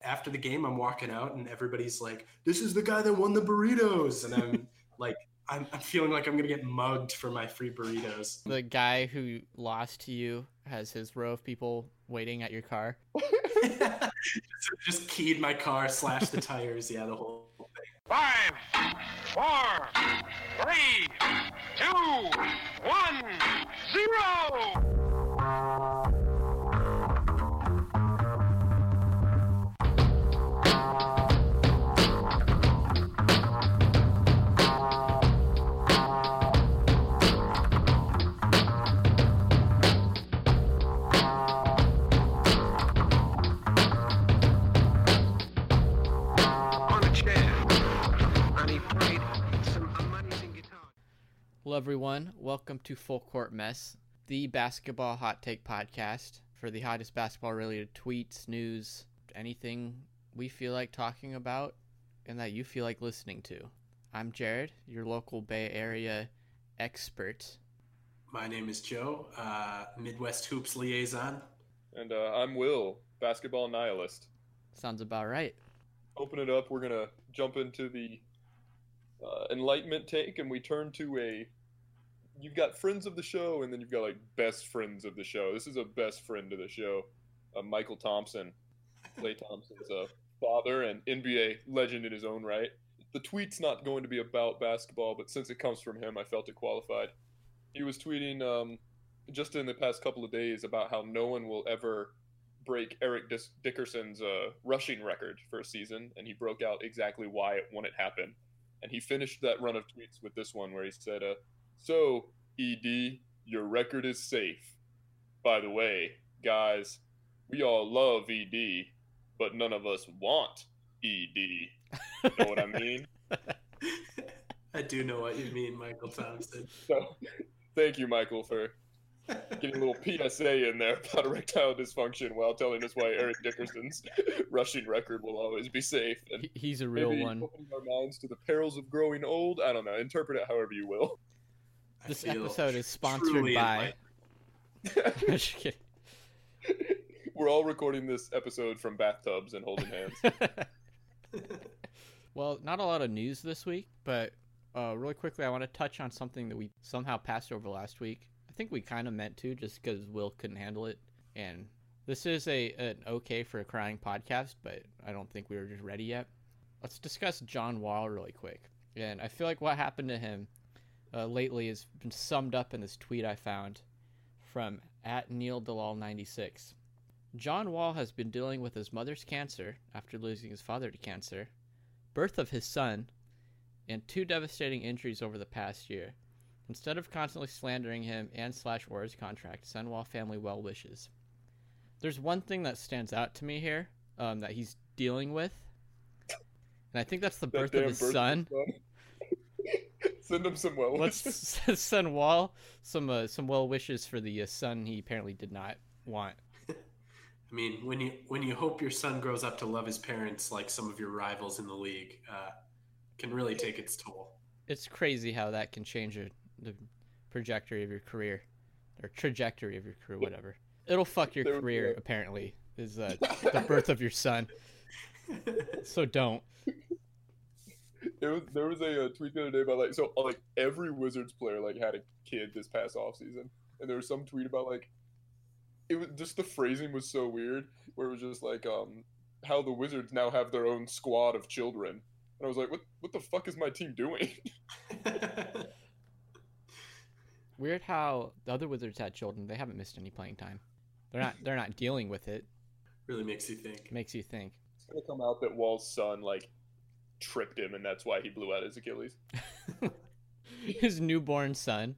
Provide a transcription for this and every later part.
after the game, I'm walking out and everybody's like, "This is the guy that won the burritos," and I'm like, I'm feeling like I'm gonna get mugged for my free burritos. The guy who lost to you has his row of people waiting at your car. Just keyed my car, slashed the tires. Yeah, the whole thing. 5, 4, 3, 2, 1, 0. Hello, everyone. Welcome to Full Court Mess, the basketball hot take podcast for the hottest basketball-related tweets, news, anything we feel like talking about and that you feel like listening to. I'm Jared, your local Bay Area expert. My name is Joe, Midwest Hoops liaison. And I'm Will, basketball nihilist. Sounds about right. Open it up. We're going to jump into the enlightenment take, and we turn to you've got friends of the show, and then you've got like best friends of the show. This is a best friend of the show, Michael Thompson, Klay Thompson's father and NBA legend in his own right. The tweet's not going to be about basketball, but since it comes from him, I felt it qualified. He was tweeting just in the past couple of days about how no one will ever break Eric Dickerson's rushing record for a season, and he broke out exactly why it wouldn't happen. And he finished that run of tweets with this one where he said, "So, ED, your record is safe. By the way, guys, we all love ED, but none of us want ED." Know what I mean? I do know what you mean, Michael Thompson. So, thank you, Michael, for getting a little PSA in there about erectile dysfunction while telling us why Eric Dickerson's rushing record will always be safe. And he's a real one. Opening our minds to the perils of growing old. I don't know. Interpret it however you will. This episode is sponsored by... Just kidding. We're all recording this episode from bathtubs and holding hands. Well, not a lot of news this week, but really quickly, I want to touch on something that we somehow passed over last week. I think we kind of meant to, just because Will couldn't handle it. And this is an okay for a crying podcast, but I don't think we were just ready yet. Let's discuss John Wall really quick. And I feel like what happened to him lately has been summed up in this tweet I found from @NeilDalal96. John Wall has been dealing with his mother's cancer after losing his father to cancer, birth of his son, and 2 devastating injuries over the past year. Instead of constantly slandering him and/or his contract, send Wall family well wishes. There's one thing that stands out to me here that he's dealing with, and I think that's the birth of his son. Send him some well wishes. Let's send Wall some well wishes for the son he apparently did not want. I mean, when you hope your son grows up to love his parents like some of your rivals in the league, can really take its toll. It's crazy how that can change the trajectory of your career, whatever. It'll fuck your career, apparently, is the birth of your son. So don't. There was a tweet the other day about every Wizards player had a kid this past offseason, and there was some tweet about it was just the phrasing was so weird where it was just how the Wizards now have their own squad of children, and I was like, what the fuck is my team doing? Weird how the other Wizards had children. They haven't missed any playing time. They're not dealing with it. Really makes you think. It's gonna come out that Wall's son tripped him, and that's why he blew out his Achilles. His newborn son.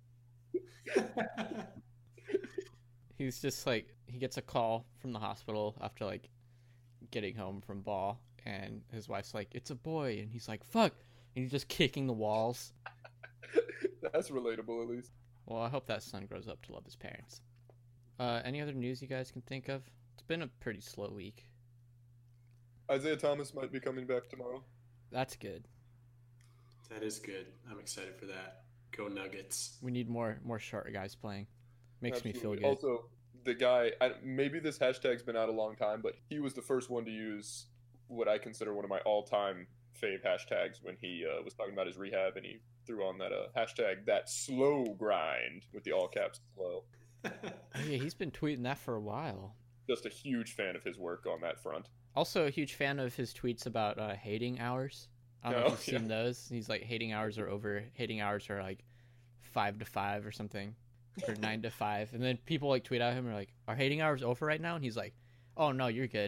He's just he gets a call from the hospital after getting home from ball, and his wife's like, "It's a boy," and he's like, "Fuck," and he's just kicking the walls. That's relatable, at least. Well, I hope that son grows up to love his parents. Any other news you guys can think of? It's been a pretty slow week. Isaiah Thomas might be coming back tomorrow. That's good. That is good. I'm excited for that. Go Nuggets. We need more short guys playing. Makes Absolutely. me feel good. Also, the guy, maybe this hashtag's been out a long time, but he was the first one to use what I consider one of my all-time fave hashtags when he was talking about his rehab, and he threw on that hashtag, that slow grind, with the all caps slow. Oh, yeah, he's been tweeting that for a while. Just a huge fan of his work on that front. Also a huge fan of his tweets about hating hours. I don't know if you've seen those. He's like, hating hours are over. Hating hours are like 5 to 5 or something, or 9 to 5. And then people like tweet at him, are like, are hating hours over right now? And he's like, oh no, you're good.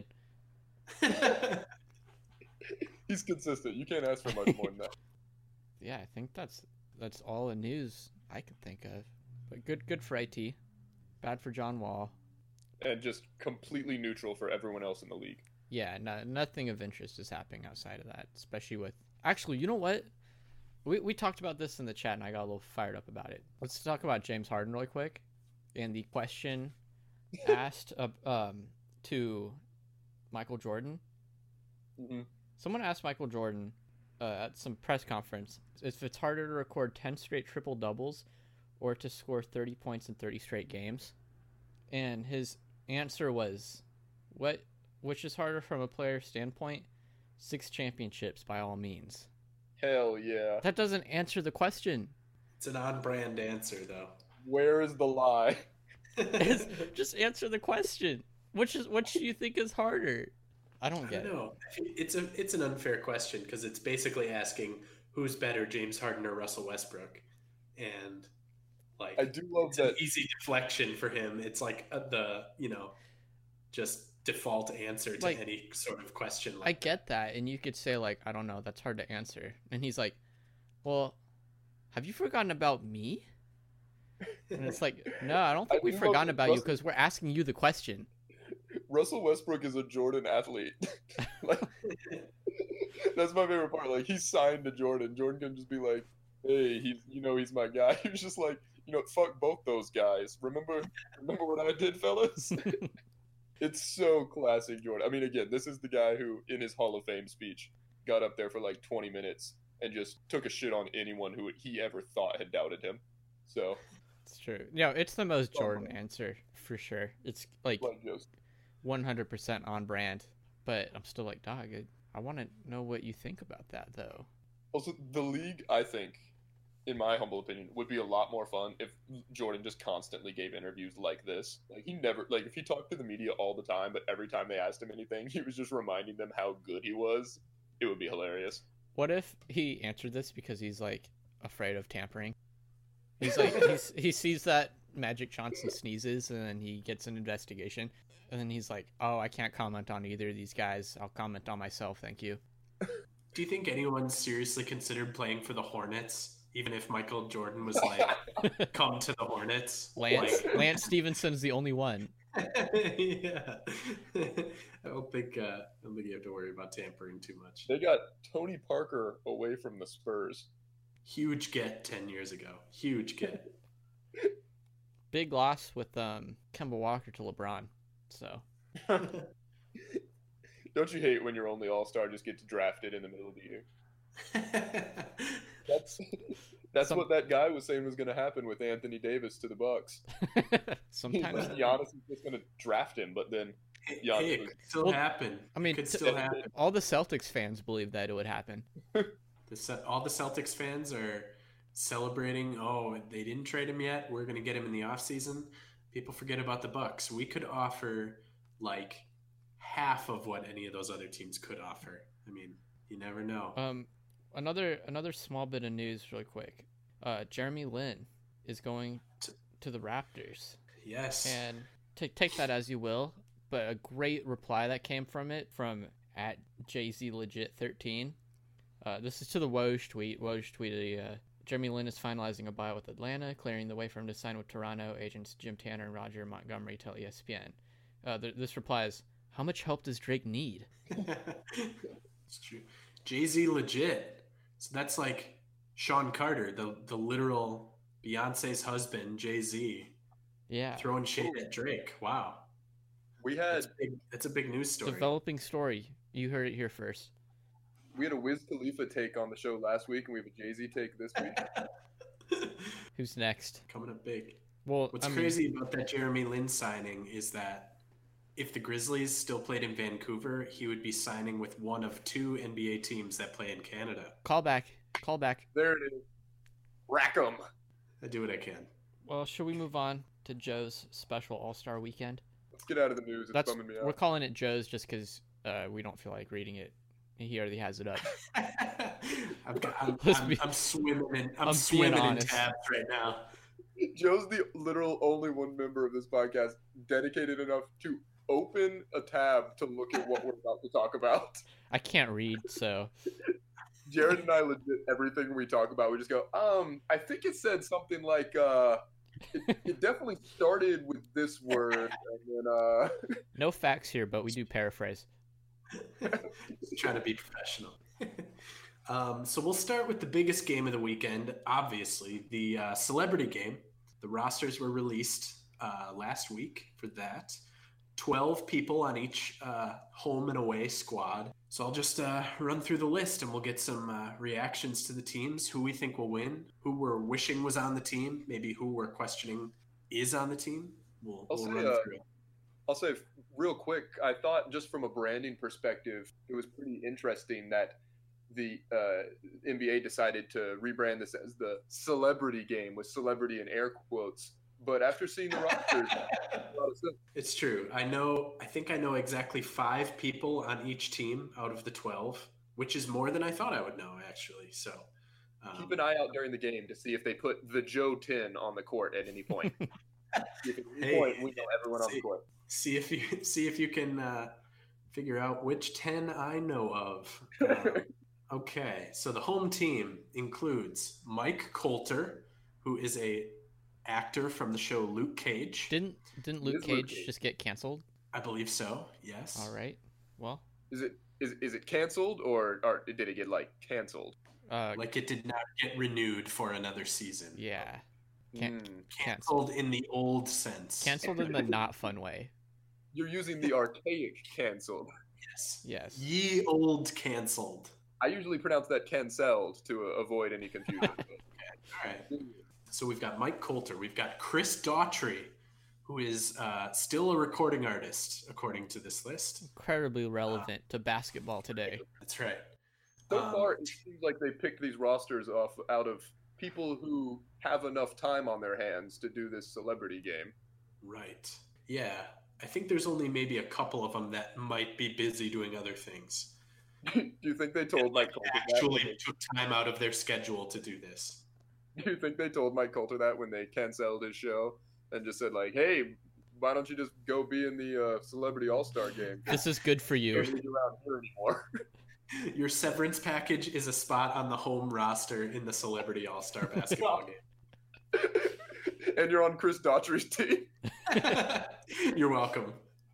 He's consistent. You can't ask for much more than that. Yeah, I think that's all the news I can think of. But good for IT. Bad for John Wall. And just completely neutral for everyone else in the league. Yeah, nothing of interest is happening outside of that, especially with... Actually, you know what? We talked about this in the chat, and I got a little fired up about it. Let's talk about James Harden really quick. And the question asked to Michael Jordan. Mm-hmm. Someone asked Michael Jordan at some press conference if it's harder to record 10 straight triple-doubles or to score 30 points in 30 straight games. And his answer was, which is harder from a player standpoint? 6 championships by all means. Hell yeah. That doesn't answer the question. It's an on-brand answer, though. Where is the lie? Just answer the question. Which do you think is harder? I don't get it. No, it's an unfair question because it's basically asking who's better, James Harden or Russell Westbrook, and like I do love it's that an easy deflection for him. It's like the just default answer to Like, any sort of question. I get that, and you could say like, I don't know, that's hard to answer. And he's like, well, have you forgotten about me? And it's like, no, I don't think we've forgotten about you because we're asking you the question. Russell Westbrook is a Jordan athlete. Like, that's my favorite part. Like, he's signed to Jordan. Jordan can just be like, hey, he's my guy. He's just like, fuck both those guys. Remember what I did, fellas? It's so classic Jordan. I mean, again, this is the guy who, in his Hall of Fame speech, got up there for like 20 minutes and just took a shit on anyone who he ever thought had doubted him. So It's true. Yeah, it's the most Jordan answer for sure. It's like just 100% on brand. But I'm still like, dog, I want to know what you think about that, though. Also, the league, I think, in my humble opinion, would be a lot more fun if Jordan just constantly gave interviews like this. Like, he never, like, if he talked to the media all the time, but every time they asked him anything, he was just reminding them how good he was, it would be hilarious. What if he answered this because he's, like, afraid of tampering? He's like, he sees that Magic Johnson sneezes, and then he gets an investigation. And then he's like, oh, I can't comment on either of these guys. I'll comment on myself, thank you. Do you think anyone seriously considered playing for the Hornets, even if Michael Jordan was like, come to the Hornets? Lance Stevenson's the only one. Yeah. I don't think you have to worry about tampering too much. They got Tony Parker away from the Spurs. Huge get 10 years ago. Huge get. Big loss with Kemba Walker to LeBron. So Don't you hate when your only all-star just gets drafted in the middle of the year? That's what that guy was saying was going to happen with Anthony Davis to the Bucks. Sometimes Giannis is just going to draft him, but then Giannis it could still happen. I mean, it could still happen. all the Celtics fans believe that it would happen. All the Celtics fans are celebrating, oh, they didn't trade him yet, we're going to get him in the offseason. People forget about the Bucks. We could offer like half of what any of those other teams could offer. I mean, you never know. Another small bit of news really quick. Jeremy Lin is going to the Raptors. Yes. And take that as you will, but a great reply that came from it from at JZLegit13. This is to the Woj tweet. Woj tweeted, Jeremy Lin is finalizing a buyout with Atlanta, clearing the way for him to sign with Toronto. Agents Jim Tanner and Roger Montgomery tell ESPN. This reply is, how much help does Drake need? It's true. Jay-Z legit. So that's like Sean Carter, the literal Beyonce's husband, Jay-Z. Yeah. Throwing shade at Drake. Wow. We had that's a big news story. Developing story. You heard it here first. We had a Wiz Khalifa take on the show last week, and we have a Jay-Z take this week. Who's next? Coming up big. Well, What's crazy about that Jeremy Lin signing is that if the Grizzlies still played in Vancouver, he would be signing with one of 2 NBA teams that play in Canada. Call back. There it is. Rack 'em. I do what I can. Well, should we move on to Joe's special All-Star weekend? Let's get out of the news. It's bumming me out. We're calling it Joe's just because we don't feel like reading it. He already has it up. I'm swimming in tabs right now. Joe's the literal only one member of this podcast dedicated enough to open a tab to look at what we're about to talk about. I can't read, so. Jared and I legit, everything we talk about, we just go, I think it said something like, it definitely started with this word, and then, No facts here, but we do paraphrase. Trying to be professional. So we'll start with the biggest game of the weekend, obviously, the celebrity game. The rosters were released last week for that. 12 people on each home and away squad. So I'll just run through the list and we'll get some reactions to the teams, who we think will win, who we're wishing was on the team, maybe who we're questioning is on the team. We'll run through it. I'll say real quick, I thought just from a branding perspective, it was pretty interesting that the NBA decided to rebrand this as the celebrity game, with celebrity in air quotes. But after seeing the rosters, it's true. I think I know exactly 5 people on each team out of the 12, which is more than I thought I would know, actually. So keep an eye out during the game to see if they put the Joe 10 on the court at any point. If at any point we know everyone on the court. See if you can figure out which 10 I know of. Okay, so the home team includes Mike Coulter, who is a actor from the show Luke Cage. Didn't Luke Cage just get canceled? I believe so. Yes. All right. Well, is it canceled or did it get canceled? Like it did not get renewed for another season. Yeah. Canceled in the old sense. Canceled in the not fun way. You're using the archaic canceled. Yes. Ye old canceled. I usually pronounce that cancelled to avoid any confusion. Okay. All right. So we've got Mike Coulter. We've got Chris Daughtry, who is still a recording artist, according to this list. Incredibly relevant to basketball today. That's right. So far, it seems like they picked these rosters out of people who have enough time on their hands to do this celebrity game. Right. Yeah. I think there's only maybe a couple of them that might be busy doing other things. Do you think they told Mike Coulter actually took time out of their schedule to do this? Do you think they told Mike Coulter that when they canceled his show and just said hey, why don't you just go be in the Celebrity All-Star game? This is good for you. Don't need you around here anymore. Your severance package is a spot on the home roster in the Celebrity All-Star basketball game. And you're on Chris Daughtry's team. You're welcome.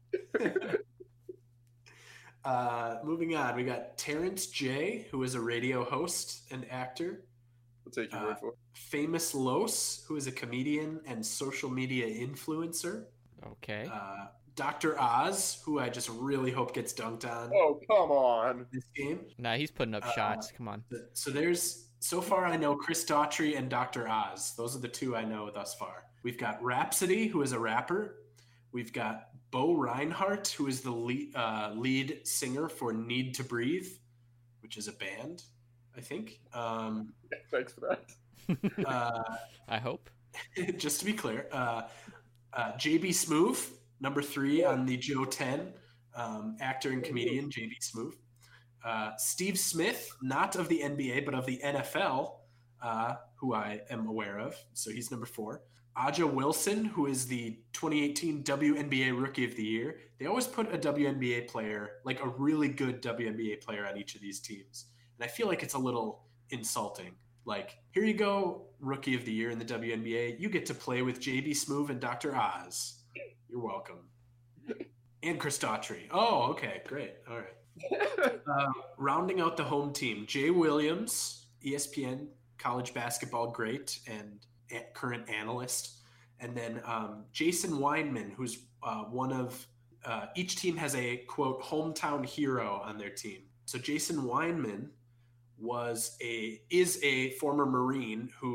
Moving on, we got Terrence J, who is a radio host and actor. I'll take your word for it. Famous Los, who is a comedian and social media influencer. Okay. Dr. Oz, who I just really hope gets dunked on. Oh, come on. This game. Nah, he's putting up shots. Come on. So far I know Chris Daughtry and Dr. Oz. Those are the 2 I know thus far. We've got Rhapsody, who is a rapper. We've got Bo Reinhardt, who is the lead singer for Need to Breathe, which is a band, I think. Thanks for that. I hope. Just to be clear, JB Smoove, number 3 on the Joe 10, actor and comedian JB Smoove. Steve Smith, not of the NBA, but of the NFL, who I am aware of. So he's number 4. Aja Wilson, who is the 2018 WNBA Rookie of the Year. They always put a WNBA player, like a really good WNBA player on each of these teams. And I feel like it's a little insulting. Like, here you go, Rookie of the Year in the WNBA. You get to play with JB Smoove and Dr. Oz. You're welcome. And Chris Daughtry. Oh, okay, great. All right. Rounding out the home team, Jay Williams, ESPN college basketball great and current analyst. And then Jason Weinman, who's one of each team has a, quote, hometown hero on their team. So Jason Weinman is a former Marine who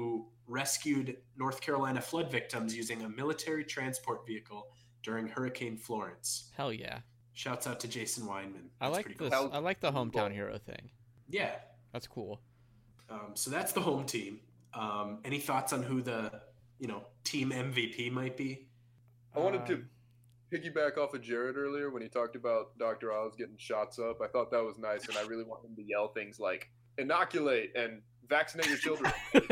rescued North Carolina flood victims using a military transport vehicle during Hurricane Florence. Hell yeah. Shouts out to Jason Weinman. I That's like pretty this. cool. I like the hometown hero thing. Yeah. That's cool. So that's the home team. Any thoughts on who the team MVP might be? I wanted to piggyback off of Jared earlier when he talked about Dr. Oz getting shots up. I thought that was nice, and I really want him to yell things like inoculate and vaccinate your children.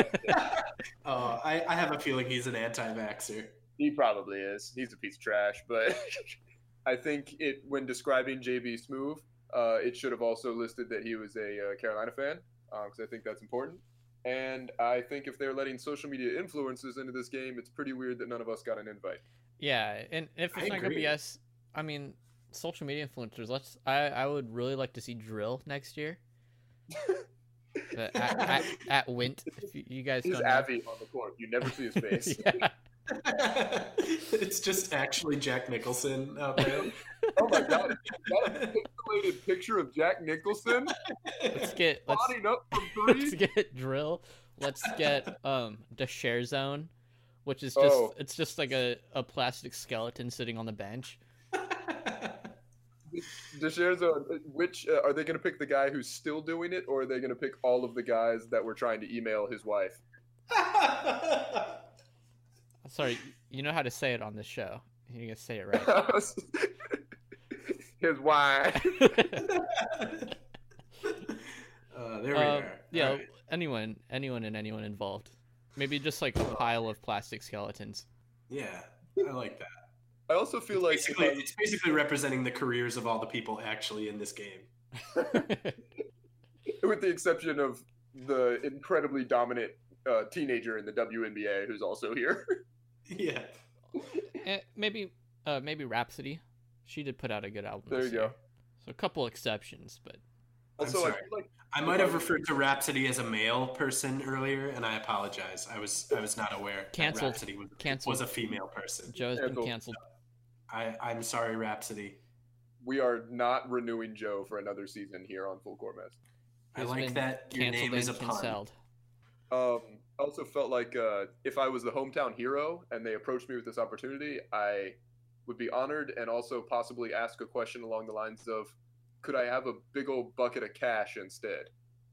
I have a feeling he's an anti-vaxxer. He probably is. He's a piece of trash, but I think when describing JB Smoove, it should have also listed that he was a Carolina fan, because I think that's important. And I think if they're letting social media influencers into this game, it's pretty weird that none of us got an invite. Yeah, and if it's not gonna be us, I mean, social media influencers. I would really like to see Drill next year. at Wint, if you guys He's don't know. Avi on the court. You never see his face. Yeah. It's just actually Jack Nicholson out there. Oh my god! That pixelated picture of Jack Nicholson Let's spotting up from three. let's get Drill. Let's get the Share Zone, which is just it's just like a plastic skeleton sitting on the bench. The Share Zone. Which are they going to pick the guy who's still doing it, or are they going to pick all of the guys that were trying to email his wife? Sorry, you know how to say it on this show. You're gonna say it right. His wife. There we are. Yeah, All right. anyone and anyone involved. Maybe just like a pile of plastic skeletons. Yeah, I like that. I also feel like It's basically representing the careers of all the people actually in this game. with the exception of the incredibly dominant teenager in the WNBA who's also here. Yeah. Maybe Rhapsody. She did put out a good album. There you this go. year. So a couple exceptions, but Also, I sorry. feel like I might have referred to Rhapsody as a male person earlier, and I apologize. I was not aware that Canceled. Rhapsody Canceled. was a female person. Joe's been canceled. I'm sorry, Rhapsody. we are not renewing Joe for another season here on Full Court Mess. I He's like been that your canceled name is a and pun. cancelled. I also felt like if I was the hometown hero and they approached me with this opportunity, I would be honored and also possibly ask a question along the lines of, could I have a big old bucket of cash instead?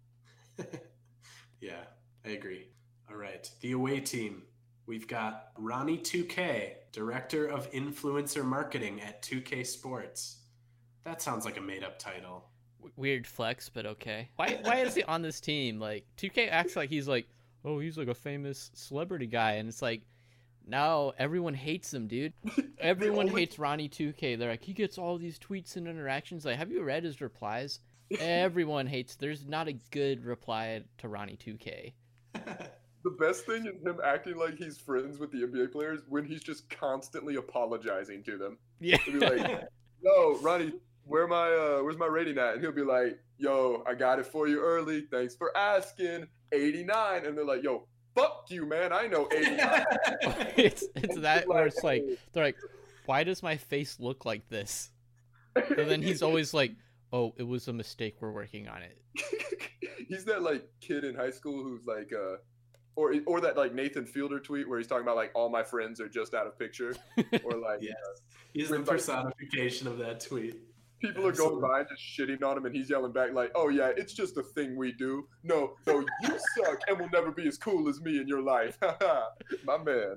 Yeah, I agree. All right. The away team. We've got Ronnie 2K, Director of Influencer Marketing at 2K Sports. That sounds like a made-up title. Weird flex, but okay. Why is he on this team? Like 2K acts like he's like a famous celebrity guy, and it's like, no, everyone hates him, dude. Everyone hates Ronnie 2K. They're like, he gets all these tweets and interactions. Like, have you read his replies? Everyone hates. There's not a good reply to Ronnie 2K. The best thing is him acting like he's friends with the NBA players when he's just constantly apologizing to them. Yeah. He'll be like, yo, Ronnie, where's my rating at? And he'll be like, yo, I got it for you early. Thanks for asking. 89. And they're like, yo, fuck you, man. I know 89. it's that where it's like, they're like, why does my face look like this? And then he's always like, oh, it was a mistake. We're working on it. He's that like kid in high school who's like or that like Nathan Fielder tweet where he's talking about like all my friends are just out of picture, or like Yes. He's the personification of that tweet. people are going by and just shitting on him and he's yelling back like, oh yeah, it's just a thing we do. No, you suck and will never be as cool as me in your life. My man.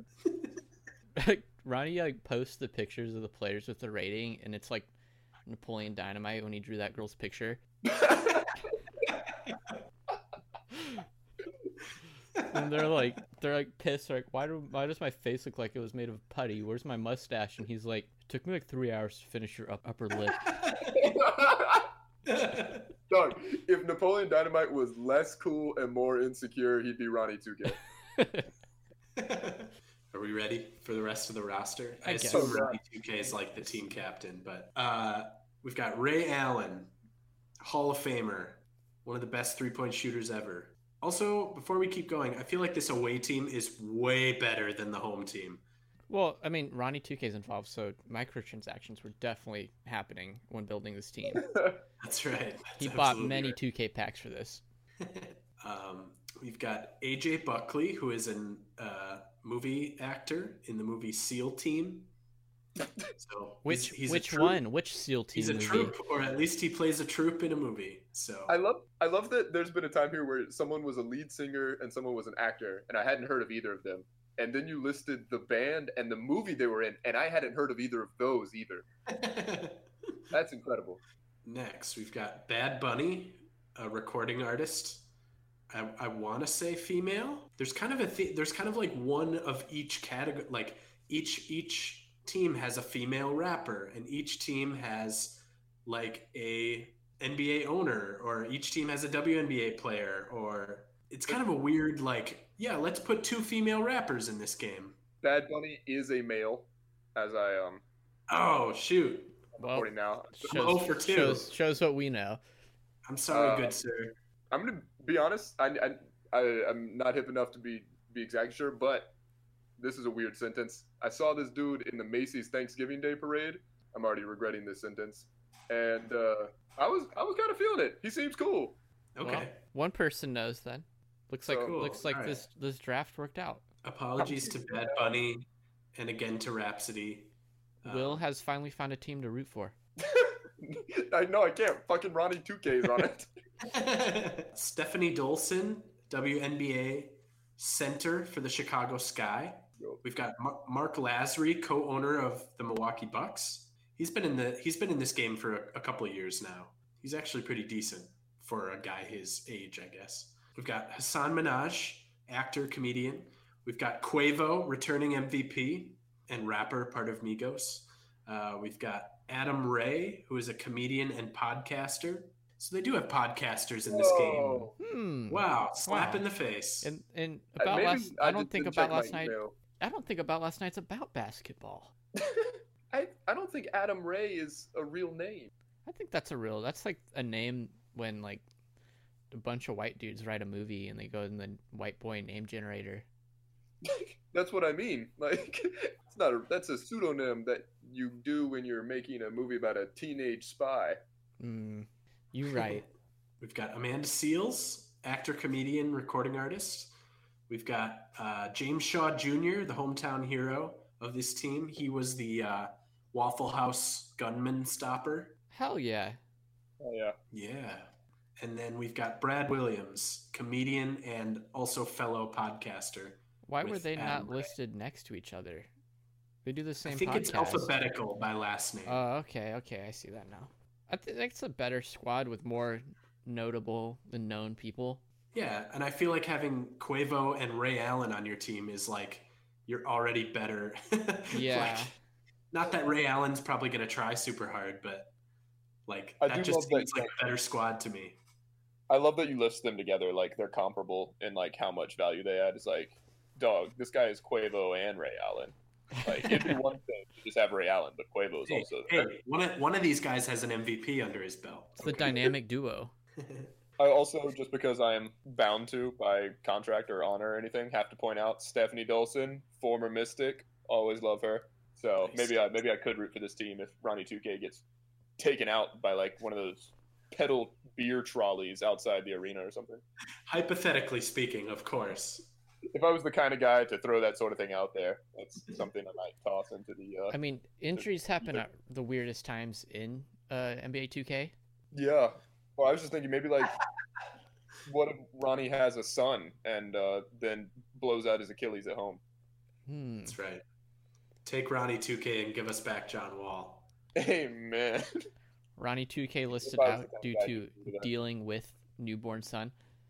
Ronnie like posts the pictures of the players with the rating, and it's like Napoleon Dynamite when he drew that girl's picture. And they're like pissed. They're like, why does my face look like it was made of putty? Where's my mustache? And he's like, it took me like 3 hours to finish your upper lip. Dog, if Napoleon Dynamite was less cool and more insecure, he'd be Ronnie 2K. Are we ready for the rest of the roster? I guess. assume Ronnie 2K is like the team captain, but we've got Ray Allen, Hall of Famer, one of the best three-point shooters ever. Also, before we keep going, I feel like this away team is way better than the home team. Well, I mean, Ronnie 2K's involved, so microtransactions were definitely happening when building this team. That's right. He bought many 2K packs for this. we've got AJ Buckley, who is an movie actor in the movie SEAL Team. So Which he's which a troop. one? Which SEAL team He's a movie? troop, or at least he plays a troop in a movie. So I love that there's been a time here where someone was a lead singer and someone was an actor, and I hadn't heard of either of them. And then you listed the band and the movie they were in, and I hadn't heard of either of those either. That's incredible. Next, we've got Bad Bunny, a recording artist. I want to say female. There's kind of there's kind of like one of each category. Like each team has a female rapper, and each team has like a NBA owner, or each team has a WNBA player, or it's kind of a weird like, yeah, let's put 2 female rappers in this game. Bad Bunny is a male, as I Oh shoot! Well, recording now. I'm 0 for 2. shows what we know. I'm sorry, good sir. I'm gonna be honest. I'm not hip enough to be exactly sure, but this is a weird sentence. I saw this dude in the Macy's Thanksgiving Day Parade. I'm already regretting this sentence, and I was kind of feeling it. He seems cool. Okay. Well, one person knows then. Looks like Cool. looks like All right. this draft worked out. Apologies to Bad Bunny, and again to Rhapsody. Will has finally found a team to root for. I know I can't. Fucking Ronnie 2K is on it. Stephanie Dolson, WNBA center for the Chicago Sky. We've got Mark Lasry, co-owner of the Milwaukee Bucks. He's been in this game for a couple of years now. He's actually pretty decent for a guy his age, I guess. We've got Hassan Minaj, actor, comedian. We've got Quavo, returning MVP and rapper, part of Migos. We've got Adam Ray, who is a comedian and podcaster. So they do have podcasters in this game. Wow, slap in the face. And about Maybe last, I don't think didn't about check my last night. email. I don't think about last night's about basketball. I don't think Adam Ray is a real name. I think that's like a name when like a bunch of white dudes write a movie and they go in the white boy name generator. That's what I mean. Like, that's a pseudonym that you do when you're making a movie about a teenage spy. You right. We've got Amanda Seales, actor, comedian, recording artist. We've got James Shaw Jr., the hometown hero of this team. He was the Waffle House gunman stopper. Hell yeah. Oh yeah. Yeah. And then we've got Brad Williams, comedian and also fellow podcaster. Why were with they not Adam Ray. listed next to each other? They do the same I think podcast. it's alphabetical by last name. Oh, okay, I see that now. I think it's a better squad with more notable and known people. Yeah, and I feel like having Quavo and Ray Allen on your team is like you're already better. Yeah. Like, not that Ray Allen's probably going to try super hard, but like I that do just love that seems like a better squad to me. I love that you list them together. Like they're comparable in like how much value they add. It's like, dog, this guy is Quavo and Ray Allen. Like it'd be one thing to just have Ray Allen, but Quavo is also. Hey, one of these guys has an MVP under his belt. It's the dynamic duo. I also, just because I am bound to by contract or honor or anything, have to point out Stephanie Dolson, former Mystic. Always love her. So Nice. maybe I could root for this team if Ronnie 2K gets taken out by like one of those pedal beer trolleys outside the arena or something. Hypothetically speaking, of course. If I was the kind of guy to throw that sort of thing out there, that's something I might toss into the. I mean, injuries happen at the weirdest times in NBA 2K. Yeah. Well, I was just thinking maybe like, what if Ronnie has a son and then blows out his Achilles at home? That's right. Take Ronnie 2K and give us back John Wall. Amen. Ronnie 2K listed If I was out the kind due of guy to to do that. dealing with newborn son.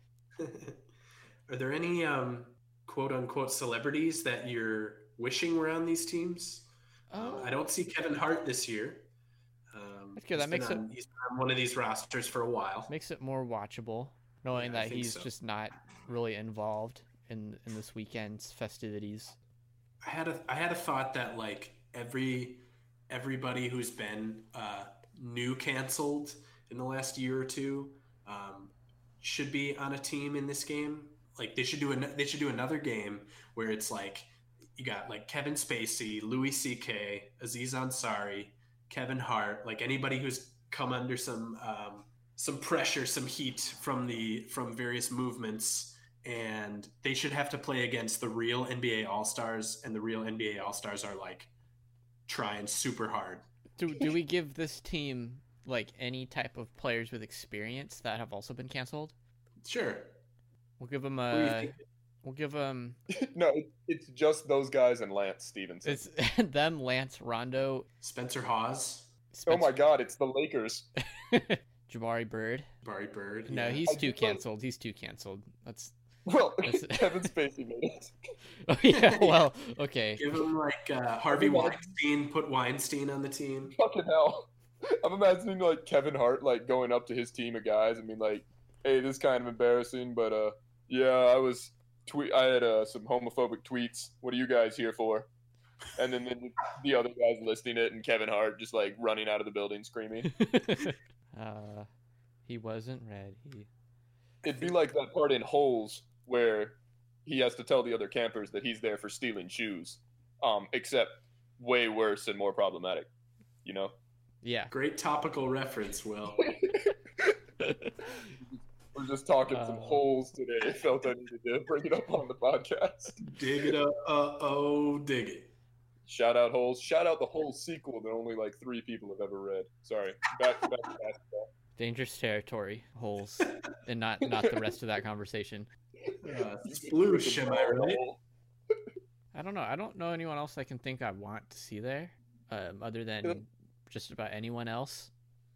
Are there any quote unquote celebrities that you're wishing were on these teams? I don't see Kevin Hart this year. That's good. That makes it he's been on one of these rosters for a while. makes it more watchable, knowing Yeah, I that think he's so. just not really involved in this weekend's festivities. I had a thought that like everybody who's been new canceled in the last year or two should be on a team in this game. Like they should do another game where it's like you got like Kevin Spacey, Louis C.K., Aziz Ansari, Kevin Hart, like anybody who's come under some pressure, some heat from various movements, and they should have to play against the real NBA All-Stars, and the real NBA All-Stars are like trying super hard. Do we give this team like any type of players with experience that have also been canceled? Sure. We'll give them What do you a. think? We'll give them. No, it's just those guys and Lance Stevenson. It's them, Lance, Rondo, Spencer Hawes, Oh my God, it's the Lakers. Jabari Bird. Barry Bird. No, yeah. he's I too just like- canceled. He's too canceled. That's. Well, That's- Kevin Spacey made it. Oh yeah. Well, okay. Give him like Harvey Everybody- Weinstein. Put Weinstein on the team. Fucking hell. I'm imagining like Kevin Hart like going up to his team of guys and being like, "Hey, this is kind of embarrassing, but yeah, I had some homophobic tweets. What are you guys here for?" And then the other guys listing it, and Kevin Hart just like running out of the building screaming. He wasn't ready. It'd be like that part in Holes where he has to tell the other campers that he's there for stealing shoes, except way worse and more problematic. You know. Yeah. Great topical reference, Will. We're just talking some holes today. I felt I needed to bring it up on the podcast. Dig it up. Dig it. Shout out Holes. Shout out the Holes sequel that only like 3 people have ever read. Sorry. Back to basketball. Dangerous territory, holes, and not the rest of that conversation. Sploosh, am I right? I don't know. I don't know anyone else I can think I want to see there, other than just about anyone else.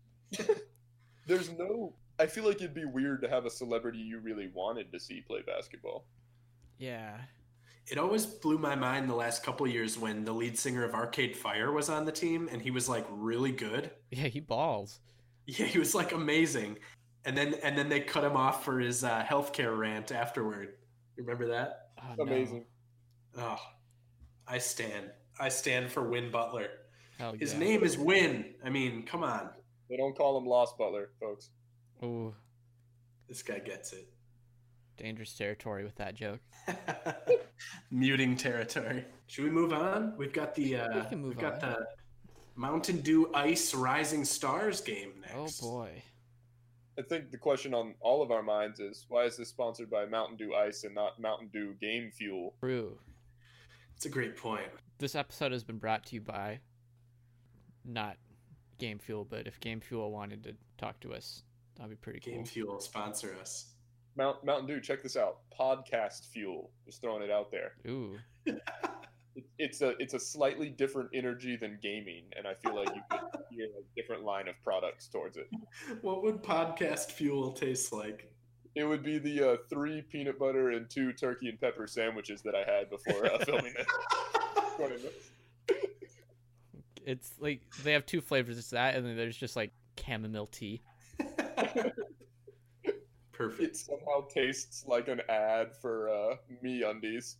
There's no. I feel like it'd be weird to have a celebrity you really wanted to see play basketball. Yeah. It always blew my mind the last couple of years when the lead singer of Arcade Fire was on the team, and he was like really good. Yeah, he balls. Yeah, he was like amazing. And then they cut him off for his healthcare rant afterward. You remember that? Oh, no. Amazing. Oh, I stand for Win Butler. Hell His yeah. name is Win. I mean, come on. They don't call him Lost Butler, folks. Ooh, This guy gets it. dangerous territory with that joke. Muting territory. Should we move on? We've got the We can move we've got on. the Mountain Dew Ice Rising Stars game Oh next. boy. I think the question on all of our minds is why is this sponsored by Mountain Dew Ice and not Mountain Dew Game Fuel? True. It's a great point. This episode has been brought to you by not Game Fuel, but if Game Fuel wanted to talk to us, that'd be pretty cool. Game Fuel sponsor us. Mountain Dew, check this out. Podcast Fuel. Just throwing it out there. Ooh. It's a slightly different energy than gaming, and I feel like you could hear a different line of products towards it. What would podcast fuel taste like? It would be the 3 peanut butter and 2 turkey and pepper sandwiches that I had before filming it. 20 minutes. It's like they have 2 flavors. It's that, and then there's just like chamomile tea. Perfect. It somehow tastes like an ad for Me Undies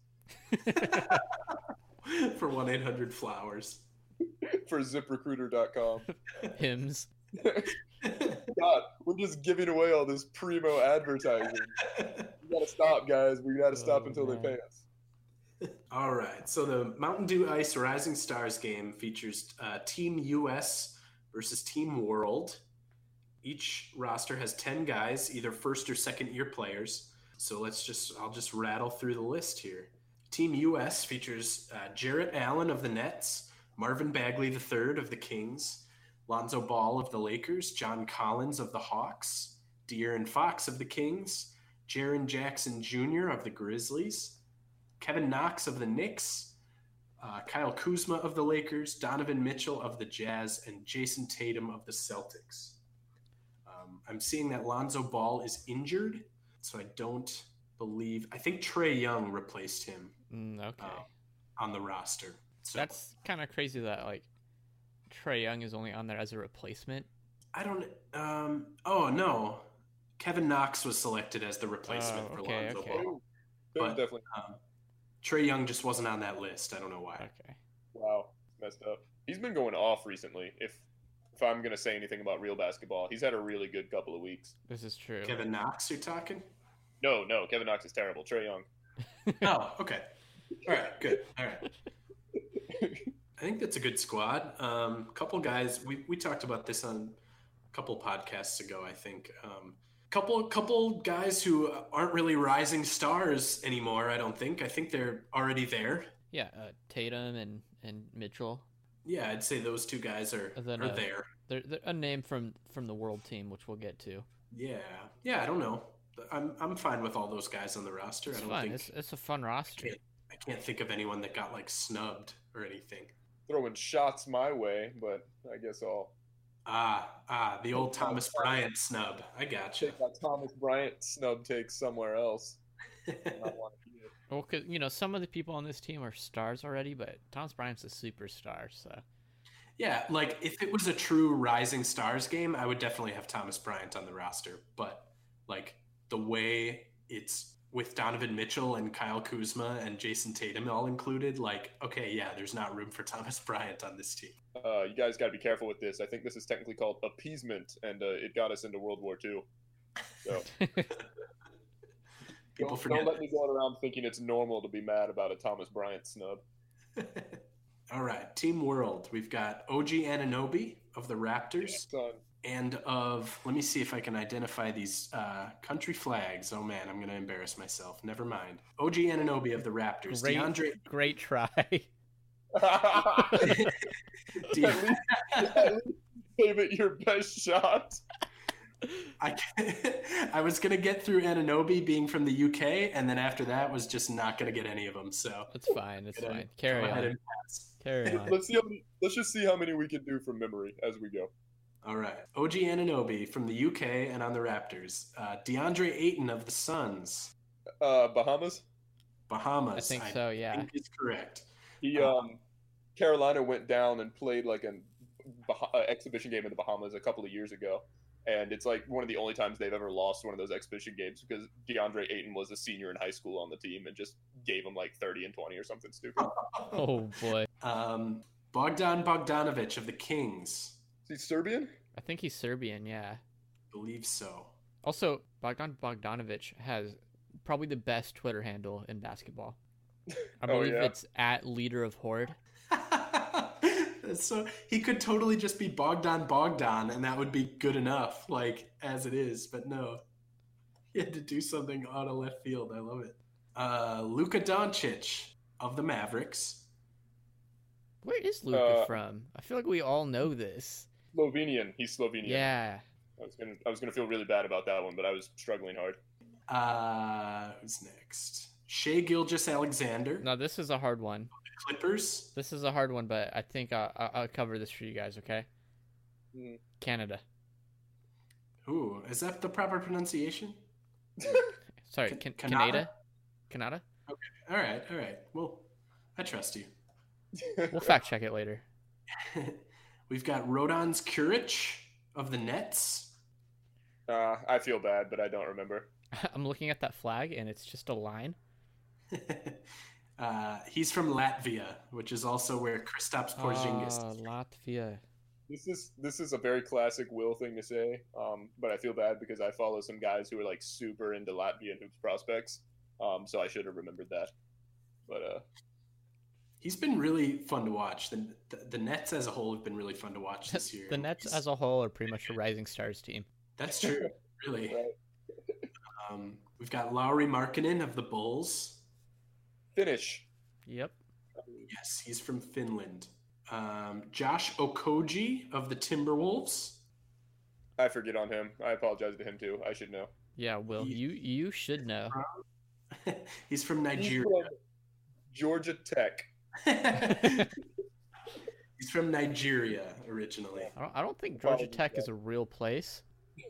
For 1-800-Flowers. for ZipRecruiter.com. Hymns. God, we're just giving away all this primo advertising. We gotta stop, guys. We gotta stop Oh, until they man. pay us. All right. So the Mountain Dew Ice Rising Stars game features Team US versus Team World. Each roster has 10 guys, either first or second year players. So I'll just rattle through the list here. Team US features Jarrett Allen of the Nets, Marvin Bagley III of the Kings, Lonzo Ball of the Lakers, John Collins of the Hawks, De'Aaron Fox of the Kings, Jaren Jackson Jr. of the Grizzlies, Kevin Knox of the Knicks, Kyle Kuzma of the Lakers, Donovan Mitchell of the Jazz, and Jason Tatum of the Celtics. I'm seeing that Lonzo Ball is injured, so I think Trae Young replaced him Okay. on the roster. So That's kind of crazy that like Trae Young is only on there as a replacement. I don't. Oh no, Kevin Knox was selected as the replacement for okay, Lonzo okay. Ball. That was But- definitely Trae Young just wasn't on that list. I don't know why. Okay. wow, messed up. He's been going off recently. If I'm gonna say anything about real basketball, he's had a really good couple of weeks. This is true. Kevin Knox, you're talking? No, Kevin Knox is terrible. Trae Young. Oh, okay. All right, good. All right. I think that's a good squad. Couple guys, we talked about this on a couple podcasts ago, I think. Couple guys who aren't really rising stars anymore. I don't think. I think they're already there. Yeah, Tatum and Mitchell. Yeah, I'd say those two guys are And then, there. They're a name from the world team, which we'll get to. Yeah. I don't know. I'm fine with all those guys on the roster. It's I don't fun. think It's a fun roster. I can't think of anyone that got like snubbed or anything. Throwing shots my way, but I guess I'll The old Thomas Bryant snub. I gotcha. take my Thomas Bryant snub take somewhere else. I want to hear it. Well, 'cause, some of the people on this team are stars already, but Thomas Bryant's a superstar, so. Yeah, like if it was a true Rising Stars game, I would definitely have Thomas Bryant on the roster. But like the way it's with Donovan Mitchell and Kyle Kuzma and Jason Tatum all included, like, okay, yeah, there's not room for Thomas Bryant on this team. You guys got to be careful with this. I think this is technically called appeasement, and it got us into World War II. So People don't forget. let me go around thinking it's normal to be mad about a Thomas Bryant snub. All right, Team World. We've got OG Anunoby of the Raptors. Son. And let me see if I can identify these country flags. Oh man, I'm going to embarrass myself. Never mind. OG Anunoby of the Raptors. Great try. De- At least gave it your best shot. I was going to get through Anunoby being from the UK, and then after that was just not going to get any of them. So It's fine. It's fine. Carry go ahead on. and pass. Carry on. Let's just see how many we can do from memory as we go. All right. OG Anunoby from the UK and on the Raptors. DeAndre Ayton of the Suns. Bahamas. Bahamas. I think so, yeah. think is correct. He Carolina went down and played like an exhibition game in the Bahamas a couple of years ago, and it's like one of the only times they've ever lost one of those exhibition games because DeAndre Ayton was a senior in high school on the team and just gave him like 30 and 20 or something stupid. Oh, boy. Bogdan Bogdanovic of the Kings. Is he Serbian? I think he's Serbian, yeah. Believe so. Also, Bogdan Bogdanovic has probably the best Twitter handle in basketball. I believe yeah. it's at Leader of Horde. So he could totally just be Bogdan, and that would be good enough, like as it is. But no, he had to do something out of left field. I love it. Luka Doncic of the Mavericks. Where is Luka from? I feel like we all know this. Slovenian. He's Slovenian. Yeah. I was gonna feel really bad about that one, but I was struggling hard. Who's next? Shea Gilgeous-Alexander. No, this is a hard one. Clippers. This is a hard one, but I think I'll cover this for you guys, okay? Canada. Ooh, is that the proper pronunciation? Sorry, Canada? Canada? Canada? All right. Well, I trust you. We'll fact check it later. We've got Rodon's Kuric of the Nets. I feel bad, but I don't remember. I'm looking at that flag, and it's just a line. He's from Latvia, which is also where Kristaps Porzingis is. Latvia. This is a very classic Will thing to say, but I feel bad because I follow some guys who are like super into Latvian hoops prospects, so I should have remembered that. But he's been really fun to watch. The Nets as a whole have been really fun to watch this year. The Nets as a whole are pretty much a Rising Stars team. That's true, really. Right. We've got Lauri Markkanen of the Bulls. Finnish. Yep. Yes, he's from Finland. Josh Okogie of the Timberwolves. I forget on him. I apologize to him too. I should know. Yeah, Will, you should know. He's from Nigeria. He's from Georgia Tech. He's from Nigeria originally. I don't think Georgia Tech is a real place.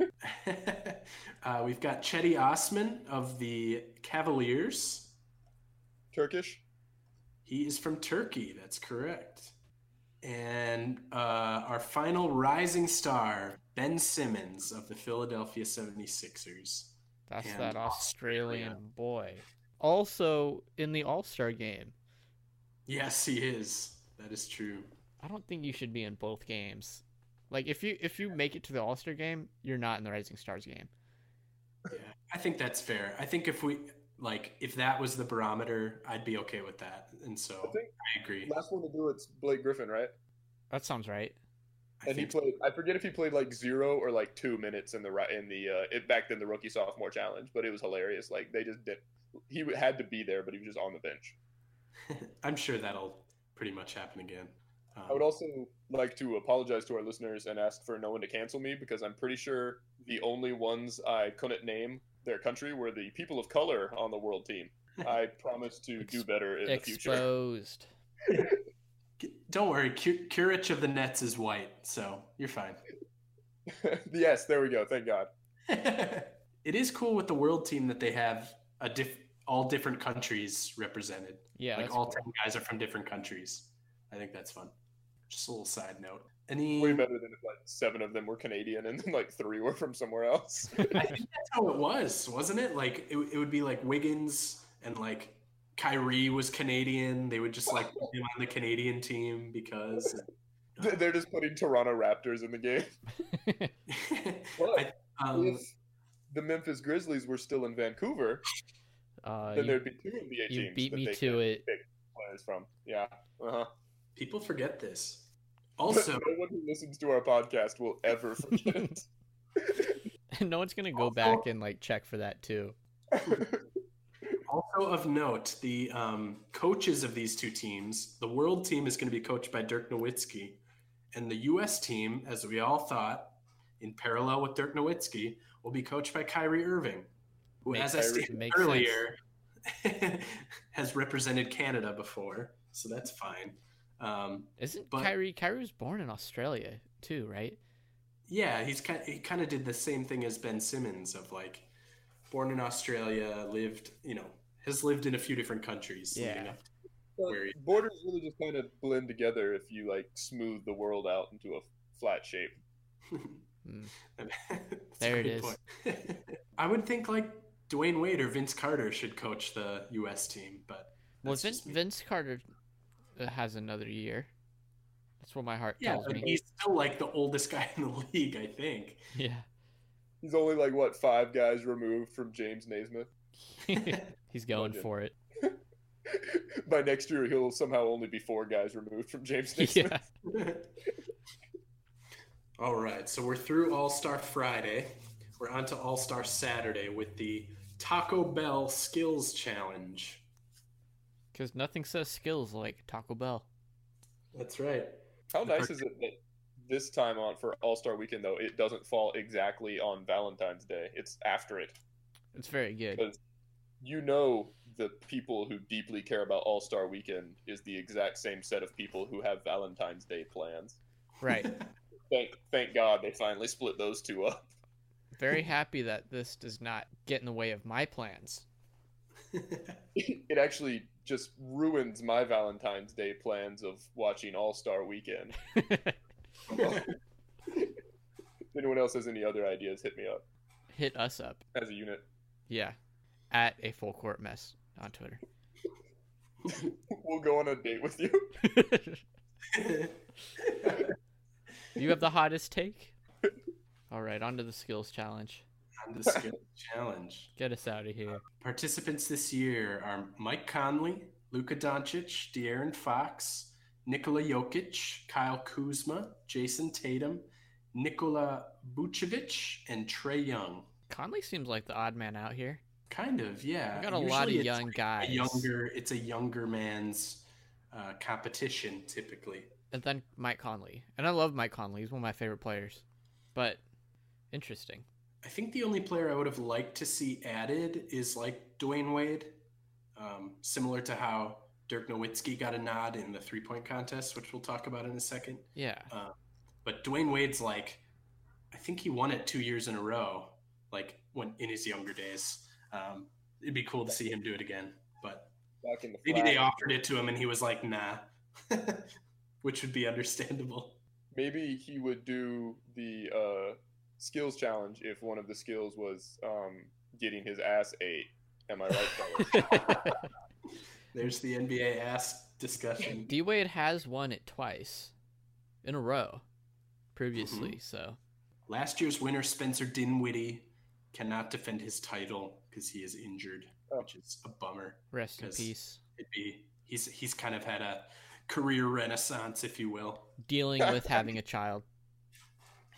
We've got Chetty Osman of the Cavaliers. Turkish. He is from Turkey. That's correct. And our final rising star, Ben Simmons of the Philadelphia 76ers. That's And that Australian boy. Also in the All-Star game. Yes, he is. That is true. I don't think you should be in both games. Like if you make it to the All-Star game, you're not in the Rising Stars game. Yeah, I think that's fair. I think if that was the barometer, I'd be okay with that. And so I agree. Last one to do it's Blake Griffin, right? That sounds right. And he played. I forget if he played like 0 or like 2 minutes in the back then the rookie sophomore challenge, but it was hilarious. Like they just did. He had to be there, but he was just on the bench. I'm sure that'll pretty much happen again. I would also like to apologize to our listeners and ask for no one to cancel me, because I'm pretty sure the only ones I couldn't name their country were the people of color on the world team. I promise to do better in the future. Exposed. Don't worry, Kuric of the Nets is white, so you're fine. Yes, there we go. Thank God. It is cool with the world team that they have all different countries represented. Yeah, like that's all cool. 10 guys are from different countries. I think that's fun. Just a little side note. Way better than if like 7 of them were Canadian and then like 3 were from somewhere else. I think that's how it was, wasn't it? Like it would be like Wiggins and like Kyrie was Canadian. They would just like put him on the Canadian team because They're just putting Toronto Raptors in the game. But if the Memphis Grizzlies were still in Vancouver, then there'd be 2 NBA teams. You beat that me they to could it. pick players from. Yeah. Uh-huh. people forget this. Also, no one who listens to our podcast will ever forget. No one's gonna go back and like check for that too. Also of note, the coaches of these 2 teams, the world team is going to be coached by Dirk Nowitzki, and the U.S. team, as we all thought, in parallel with Dirk Nowitzki, will be coached by Kyrie Irving, who, as I stated earlier, has represented Canada before, so that's fine. Kyrie was born in Australia too, right? Yeah, he kind of did the same thing as Ben Simmons, of like born in Australia, has lived in a few different countries. Yeah. Borders really just kind of blend together if you like smooth the world out into a flat shape. There it is. I would think like Dwayne Wade or Vince Carter should coach the U.S. team, but Vince Carter has another year. That's what my heart tells but me. he's still like the oldest guy in the league, I think. Yeah. He's only like 5 guys removed from James Naismith. He's going for it. By next year, he'll somehow only be 4 guys removed from James Naismith. Yeah. All right, so we're through All-Star Friday. We're on to All-Star Saturday with the Taco Bell Skills Challenge. Because nothing says skills like Taco Bell. That's right. How nice is it that this time for All-Star Weekend, though, it doesn't fall exactly on Valentine's Day. It's after it. It's very good. Because the people who deeply care about All-Star Weekend is the exact same set of people who have Valentine's Day plans. Right. Thank God they finally split those 2 up. Very happy that this does not get in the way of my plans. It actually just ruins my Valentine's Day plans of watching All-Star Weekend. If anyone else has any other ideas, hit me up. Hit us up. As a unit. Yeah. At a full court mess on Twitter. We'll go on a date with you. You have the hottest take? All right, on to the skills challenge. On the Skills Challenge. Get us out of here. Participants this year are Mike Conley, Luka Doncic, De'Aaron Fox, Nikola Jokic, Kyle Kuzma, Jason Tatum, Nikola Vucevic, and Trae Young. Conley seems like the odd man out here. Kind of, yeah. We got a lot of young guys. It's a younger man's competition, typically. And then Mike Conley. And I love Mike Conley. He's one of my favorite players. But interesting. I think the only player I would have liked to see added is like Dwayne Wade. Similar to how Dirk Nowitzki got a nod in the 3-point contest, which we'll talk about in a second. Yeah. But Dwayne Wade's like, I think he won it 2 years in a row, like when in his younger days. It'd be cool to see him do it again, but Back in the maybe they offered it to him and he was like, nah, which would be understandable. Maybe he would do the skills challenge if one of the skills was getting his ass ate. Am I right, fellas? There's the NBA ass discussion. D-Wade has won it twice in a row previously, so. Last year's winner, Spencer Dinwiddie, cannot defend his title because he is injured, which is a bummer. Rest in peace. He's kind of had a career renaissance, if you will. Dealing with having a child.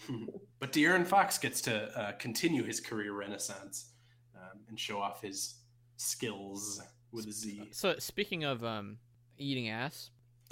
But De'Aaron Fox gets to continue his career renaissance and show off his skills with a Z. So speaking of eating ass,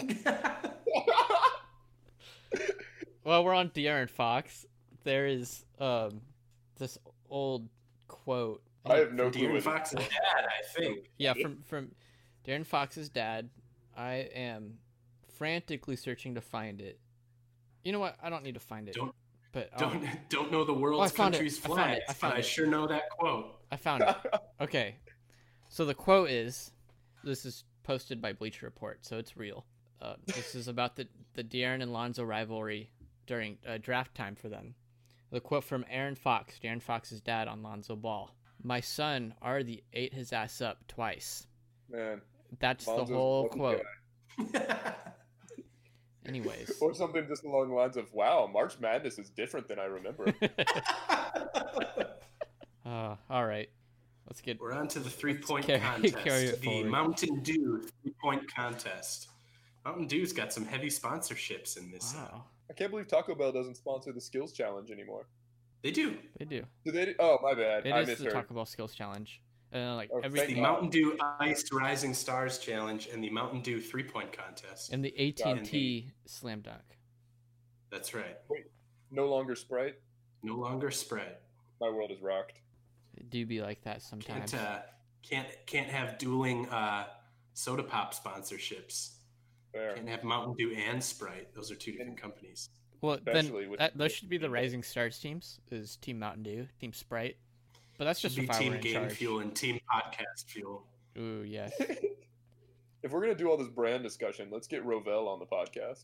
well, we're on De'Aaron Fox. There is this old quote. I have no clue. De'Aaron Fox's dad, I think. Yeah, from De'Aaron Fox's dad. I am frantically searching to find it. You know what? I don't need to find it. Don't know the world's country's flag. I sure know that quote. I found it. Okay. So the quote is, this is posted by Bleacher Report, so it's real. This is about the De'Aaron and Lonzo rivalry during draft time for them. The quote from Aaron Fox, De'Aaron Fox's dad, on Lonzo Ball. "My son already ate his ass up twice." Man. That's Lonzo's the whole lucky quote. guy. Anyways. Or something just along the lines of, wow, March Madness is different than I remember. All right. Let's get... We're on to the three-point carry contest. it The forward. Mountain Dew three-point contest. Mountain Dew's got some heavy sponsorships in this. Wow. I can't believe Taco Bell doesn't sponsor the Skills Challenge anymore. They do. They do. Do they? Oh, my bad. It I is the misheard. Taco Bell Skills Challenge. Like Oh, The thank everything... God. Mountain Dew Ice Rising Stars Challenge and the Mountain Dew three-point contest. And the AT&T Slam Dunk. That's right. No longer Sprite. No longer Sprite. My world is rocked. It do be like that sometimes. Can't have dueling soda pop sponsorships. Fair. Can't have Mountain Dew and Sprite. Those are two different companies. Well, then Especially with- those should be the Rising Stars teams. Is Team Mountain Dew, Team Sprite. But that's just Should be if I were Team in Game charge. Fuel and Team Podcast Fuel. Ooh, yes. If we're going to do all this brand discussion, let's get Rovell on the podcast.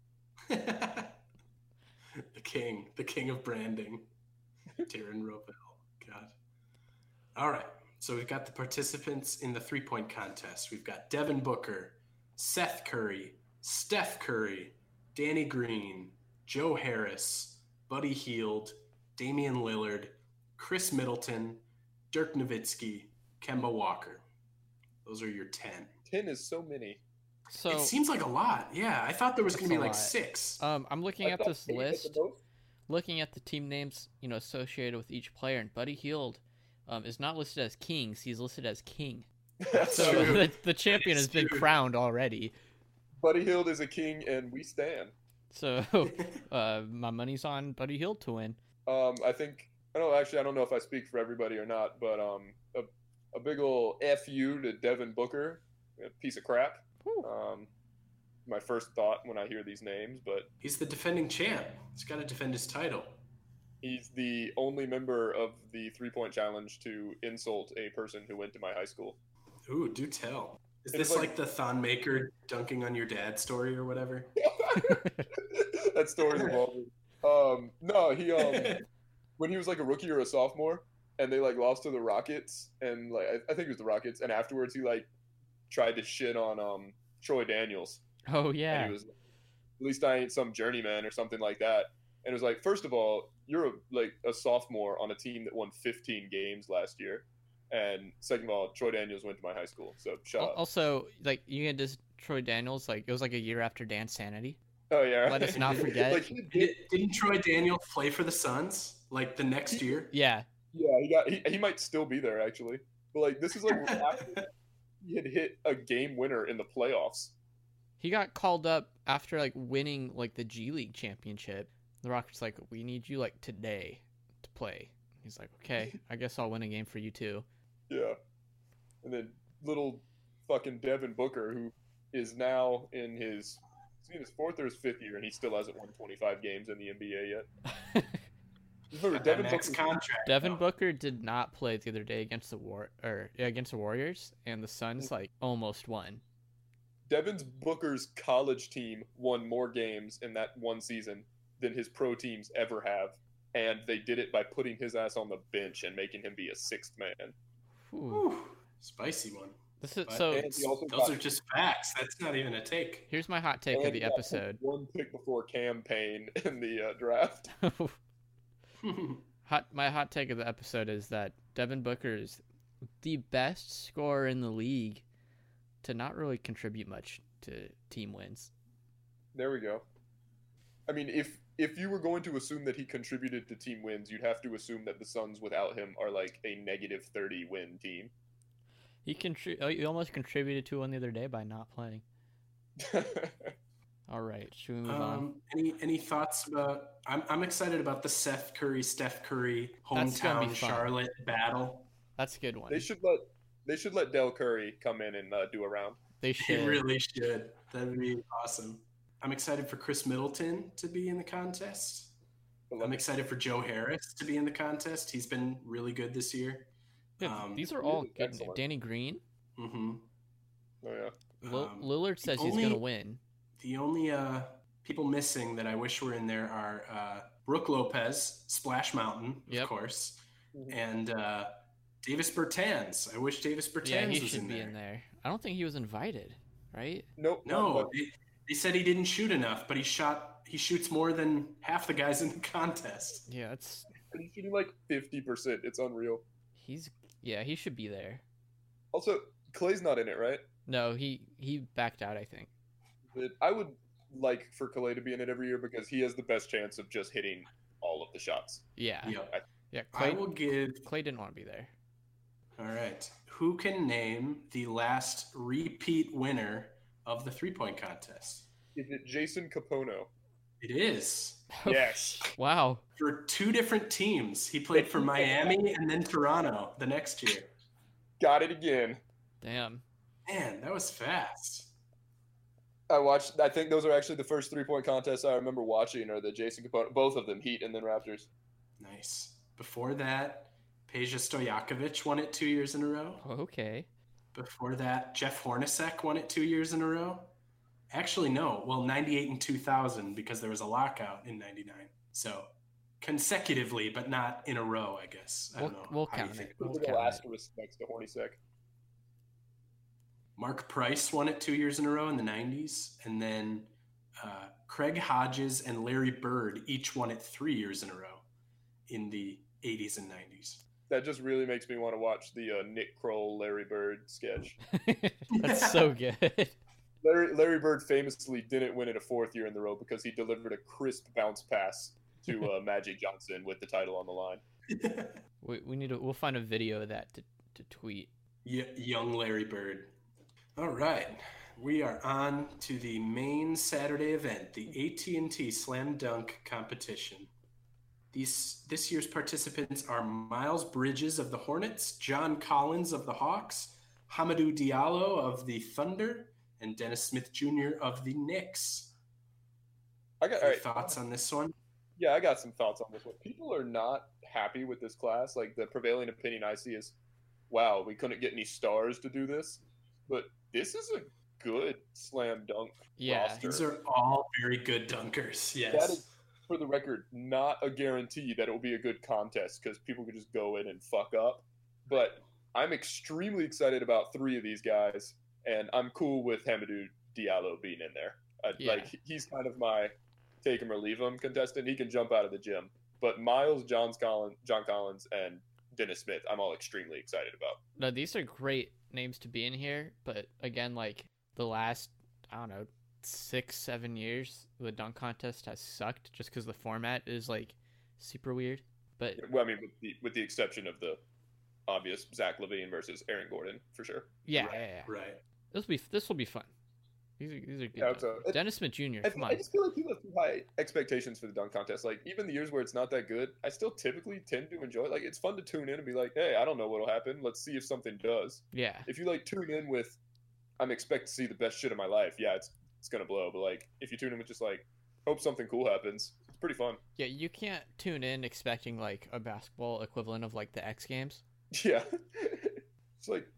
the king of branding, Darren Rovell. God. All right. So we've got the participants in the three-point contest. We've got Devin Booker, Seth Curry, Steph Curry, Danny Green, Joe Harris, Buddy Hield, Damian Lillard, Chris Middleton, Dirk Nowitzki, Kemba Walker. Those are your 10. 10 is so many. So It seems like a lot. Yeah, I thought there was going to That's be a like lot. 6. I'm looking I at thought this 8 was the list, most. looking at the team names, associated with each player, and Buddy Hield is not listed as Kings. He's listed as King. That's So true. the champion has It's been true. crowned already. Buddy Hield is a king, and we stand. So my money's on Buddy Hield to win. I think I don't know if I speak for everybody or not, but a big ol' FU to Devin Booker, a piece of crap. Whew. My first thought when I hear these names, but He's the defending champ. He's got to defend his title. he's the only member of the three-point challenge to insult a person who went to my high school. Ooh, do tell. Is It this was like the Thon Maker dunking on your dad story or whatever? That story's evolving. No, he when he was like a rookie or a sophomore, and they like lost to the Rockets, and like I think it was the Rockets, and afterwards he like tried to shit on Troy Daniels, Oh and yeah. he was at least I ain't some journeyman or something like that, and it was like, first of all, you're a sophomore on a team that won 15 games last year, and second of all, Troy Daniels went to my high school, so shut up. Also, like you can just Troy Daniels, like it was like a year after Dan Sanity. Oh yeah, Let us not forget. like, he did- Didn't Troy Daniels play for the Suns like the next year? Yeah. Yeah, he might still be there actually. But like this is like after he had hit a game winner in the playoffs. He got called up after like winning like the G League championship. The Rockets like, we need you like today to play. He's like, okay, I guess I'll win a game for you too. Yeah. And then little fucking Devin Booker, who is now in his fourth or his fifth year, and he still hasn't won 25 games in the NBA yet. Remember, That Devin max Booker, contract. Devin though. Booker did not play the other day against against the Warriors, and the Suns like almost won. Devin's Booker's college team won more games in that one season than his pro teams ever have, and they did it by putting his ass on the bench and making him be a sixth man. Whew. Whew, spicy one. This is But so. And he also Those got- are just facts. That's not even a take. Here's my hot take and of the he got episode. one pick before campaign in the draft. My hot take of the episode is that Devin Booker is the best scorer in the league to not really contribute much to team wins. There we go. I mean, if you were going to assume that he contributed to team wins, you'd have to assume that the Suns without him are like a negative 30 win team. He almost contributed to one the other day by not playing. All right, should we move on? Any thoughts about? I'm excited about the Seth Curry, Steph Curry That's gonna be hometown fun. Charlotte battle. That's a good one. They should let Del Curry come in and do a round. They They should. really should. That would be awesome. I'm excited for Chris Middleton to be in the contest. I'm excited for Joe Harris to be in the contest. He's been really good this year. Yeah, these are all good. excellent. Danny Green. Mm-hmm. Oh yeah. Lillard says he's gonna win. The only people missing that I wish were in there are Brooke Lopez, Splash Mountain, of Yep. course, and Davis Bertans. I wish Davis Bertans Yeah, he was should in be there. in there. I don't think he was invited, right? Nope. No, they said he didn't shoot enough, but he shoots more than half the guys in the contest. Yeah, it's He's shooting like 50%. It's unreal. he should be there. Also, Clay's not in it, right? No, he backed out, I think. But I would like for Clay to be in it every year because he has the best chance of just hitting all of the shots. Yeah. Yep. Yeah, I will give. Clay didn't want to be there. All right. Who can name the last repeat winner of the 3-point contest? Is it Jason Capono? It is. Yes. Wow. For 2 different teams. He played for Miami and then Toronto the next year. Got it again. Damn. Man, that was fast. I think those are actually the first 3-point contests I remember watching, or the Jason Capono, both of them, Heat and then Raptors. Nice. Before that, Peja Stojakovic won it 2 years in a row. Okay. Before that, Jeff Hornacek won it 2 years in a row. Actually, no. Well, 98 and 2000 because there was a lockout in 99. So consecutively, but not in a row, I guess. I don't know. We'll how you count think it. about Those We'll are the count last it. respects to Hornacek. Mark Price won it 2 years in a row in the 90s. And then Craig Hodges and Larry Bird each won it 3 years in a row in the 80s and 90s. That just really makes me want to watch the Nick Kroll, Larry Bird sketch. That's so good. Larry Bird famously didn't win it a 4th year in the row because he delivered a crisp bounce pass to Magic Johnson with the title on the line. We'll find a video of that to tweet. Young Larry Bird. All right. We are on to the main Saturday event, the AT&T Slam Dunk competition. This year's participants are Miles Bridges of the Hornets, John Collins of the Hawks, Hamidou Diallo of the Thunder, and Dennis Smith Jr. of the Knicks. All Any right. thoughts on this one? Yeah, I got some thoughts on this one. People are not happy with this class. Like, the prevailing opinion I see is, wow, we couldn't get any stars to do this. But this is a good slam dunk Yeah. roster. These are all very good dunkers. Yes. That is, for the record, not a guarantee that it will be a good contest because people could just go in and fuck up. But I'm extremely excited about 3 of these guys, and I'm cool with Hamidou Diallo being in there. Yeah. Like, he's kind of my take him or leave him contestant. He can jump out of the gym. But Miles, John Collins, and Dennis Smith, I'm all extremely excited about. No, these are great names to be in here, but again, like the last, I don't know, 6-7 years, the dunk contest has sucked just because the format is like super weird. But Well, I mean, with the exception of the obvious Zach LaVine versus Aaron Gordon, for sure. yeah, Right, yeah, yeah. right. This will be fun. These are good. Yeah, dunks. Dennis Smith Jr. Come I on. just feel like people have too high expectations for the dunk contest. Like, even the years where it's not that good, I still typically tend to enjoy it. Like, it's fun to tune in and be like, hey, I don't know what'll happen. Let's see if something does. Yeah, If you, like, tune in with, I'm expect to see the best shit of my life, yeah, it's going to blow. But, like, if you tune in with just, like, hope something cool happens, it's pretty fun. yeah. You can't tune in expecting like a basketball equivalent of like the X Games. Yeah. It's like,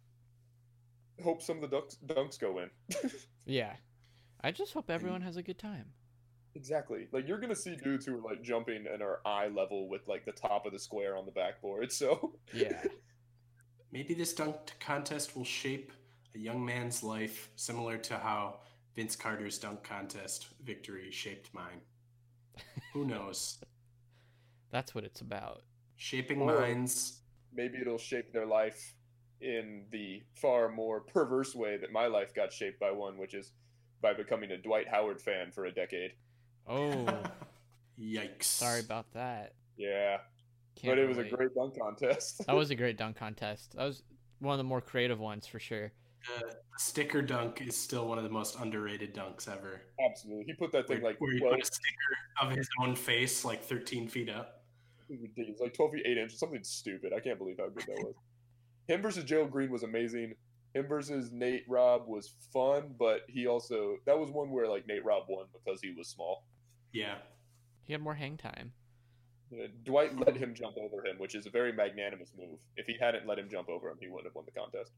hope some of the dunks go in. Yeah, I just hope everyone has a good time. Exactly. Like, you're gonna see dudes who are like jumping and are eye level with like the top of the square on the backboard. So Yeah, Maybe this dunk contest will shape a young man's life similar to how Vince Carter's dunk contest victory shaped mine. Who knows? that's what it's about. Shaping Or- minds. maybe it'll shape their life in the far more perverse way that my life got shaped by one, which is by becoming a Dwight Howard fan for a decade. Oh, Yikes. Sorry about that. Yeah, Can't but it was a relate. great dunk contest. That was a great dunk contest. That was one of the more creative ones for sure. The sticker dunk is still one of the most underrated dunks ever. Absolutely, he put that thing like where he 12, put a sticker of his own face like 13 feet up. ridiculous, like 12 feet 8 inches, something stupid. I can't believe how good that was. Him versus Jalen Green was amazing. Him versus Nate Robb was fun, but that was one where like Nate Robb won because he was small. Yeah. He had more hang time. Dwight let him jump over him, which is a very magnanimous move. If he hadn't let him jump over him, he wouldn't have won the contest.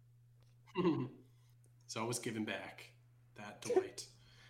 He's always giving back. That Dwight.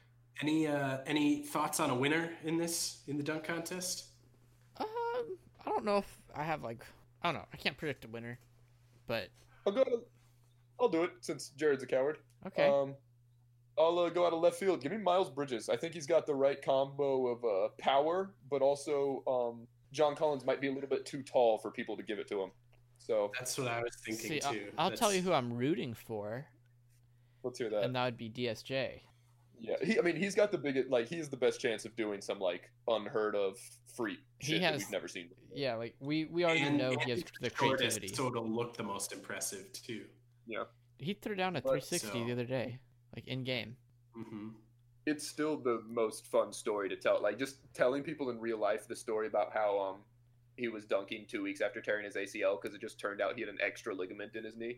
Any thoughts on a winner in the dunk contest? I don't know if I have I don't know. I can't predict a winner, but I'll do it since Jared's a coward. okay. I'll go out of left field. Give me Miles Bridges. I think he's got the right combo of power, but also John Collins might be a little bit too tall for people to give it to him. So That's what I was thinking See, too. I'll tell you who I'm rooting for, let's hear that. and that would be DSJ. Yeah, he's got the biggest, he's the best chance of doing some unheard of freak shit that we've never seen before. Yeah, we already know he has the shortest, creativity. so it'll look the most impressive too. Yeah, He threw down a But 360 the other day, in game. Mm-hmm. it's still the most fun story to tell. Just telling people in real life the story about how he was dunking 2 weeks after tearing his ACL because it just turned out he had an extra ligament in his knee.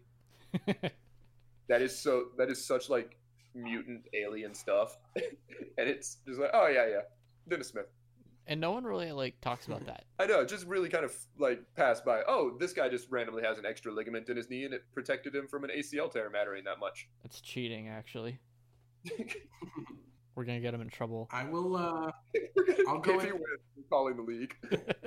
That is such mutant alien stuff, and it's just oh yeah, Dennis Smith. And no one really talks about that. I know, it just really kind of passed by. Oh, this guy just randomly has an extra ligament in his knee, and it protected him from an ACL tear mattering that much. That's cheating, actually. We're gonna get him in trouble. I will. I'll go if he with- wins, we're calling the league.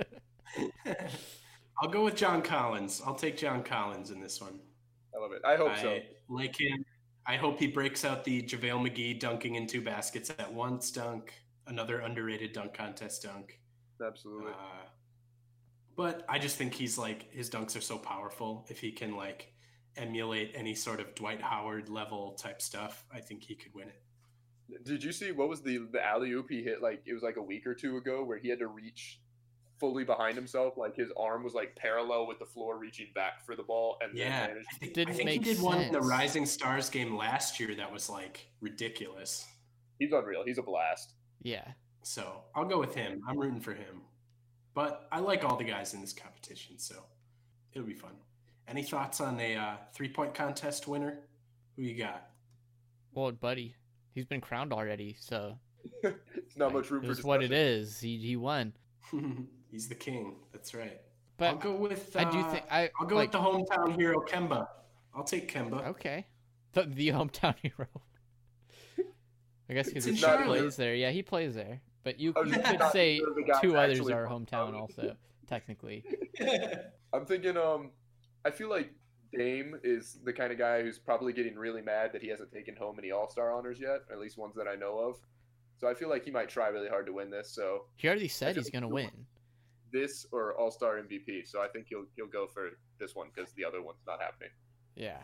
I'll go with John Collins. I'll take John Collins in this one. I love it. I hope so. I like him. I hope he breaks out the JaVale McGee dunking in 2 baskets at once dunk. Another underrated dunk contest dunk. Absolutely. But I just think he's his dunks are so powerful. If he can emulate any sort of Dwight Howard level type stuff, I think he could win it. Did you see what was the alley oop he hit? It was a week or two ago where he had to reach fully behind himself. His arm was parallel with the floor, reaching back for the ball, and Yeah, then managed. I think Didn't he make did one in the sense. Rising Stars game last year that was ridiculous. He's unreal. He's a blast. Yeah. So I'll go with him. I'm rooting for him. But I like all the guys in this competition, so it'll be fun. Any thoughts on a 3-point contest winner? Who you got? Well, buddy, he's been crowned already, so It's not much room for it's what it discussion. is. He won. He's the king. That's right. But I'll go with. I do think I'll go with the hometown hero, Kemba. I'll take Kemba. Okay. The hometown hero. I guess because he It's in Charlotte. plays there. Yeah, he plays there. But you I was could not say sure the guy's 2 others actually are from hometown Charlotte. also, technically. I'm thinking. I feel like Dame is the kind of guy who's probably getting really mad that he hasn't taken home any All-Star honors yet, or at least ones that I know of. So I feel like he might try really hard to win this. So He already said feel he's like going to he'll win. this or All-Star MVP. So I think he'll go for this one because the other one's not happening. Yeah.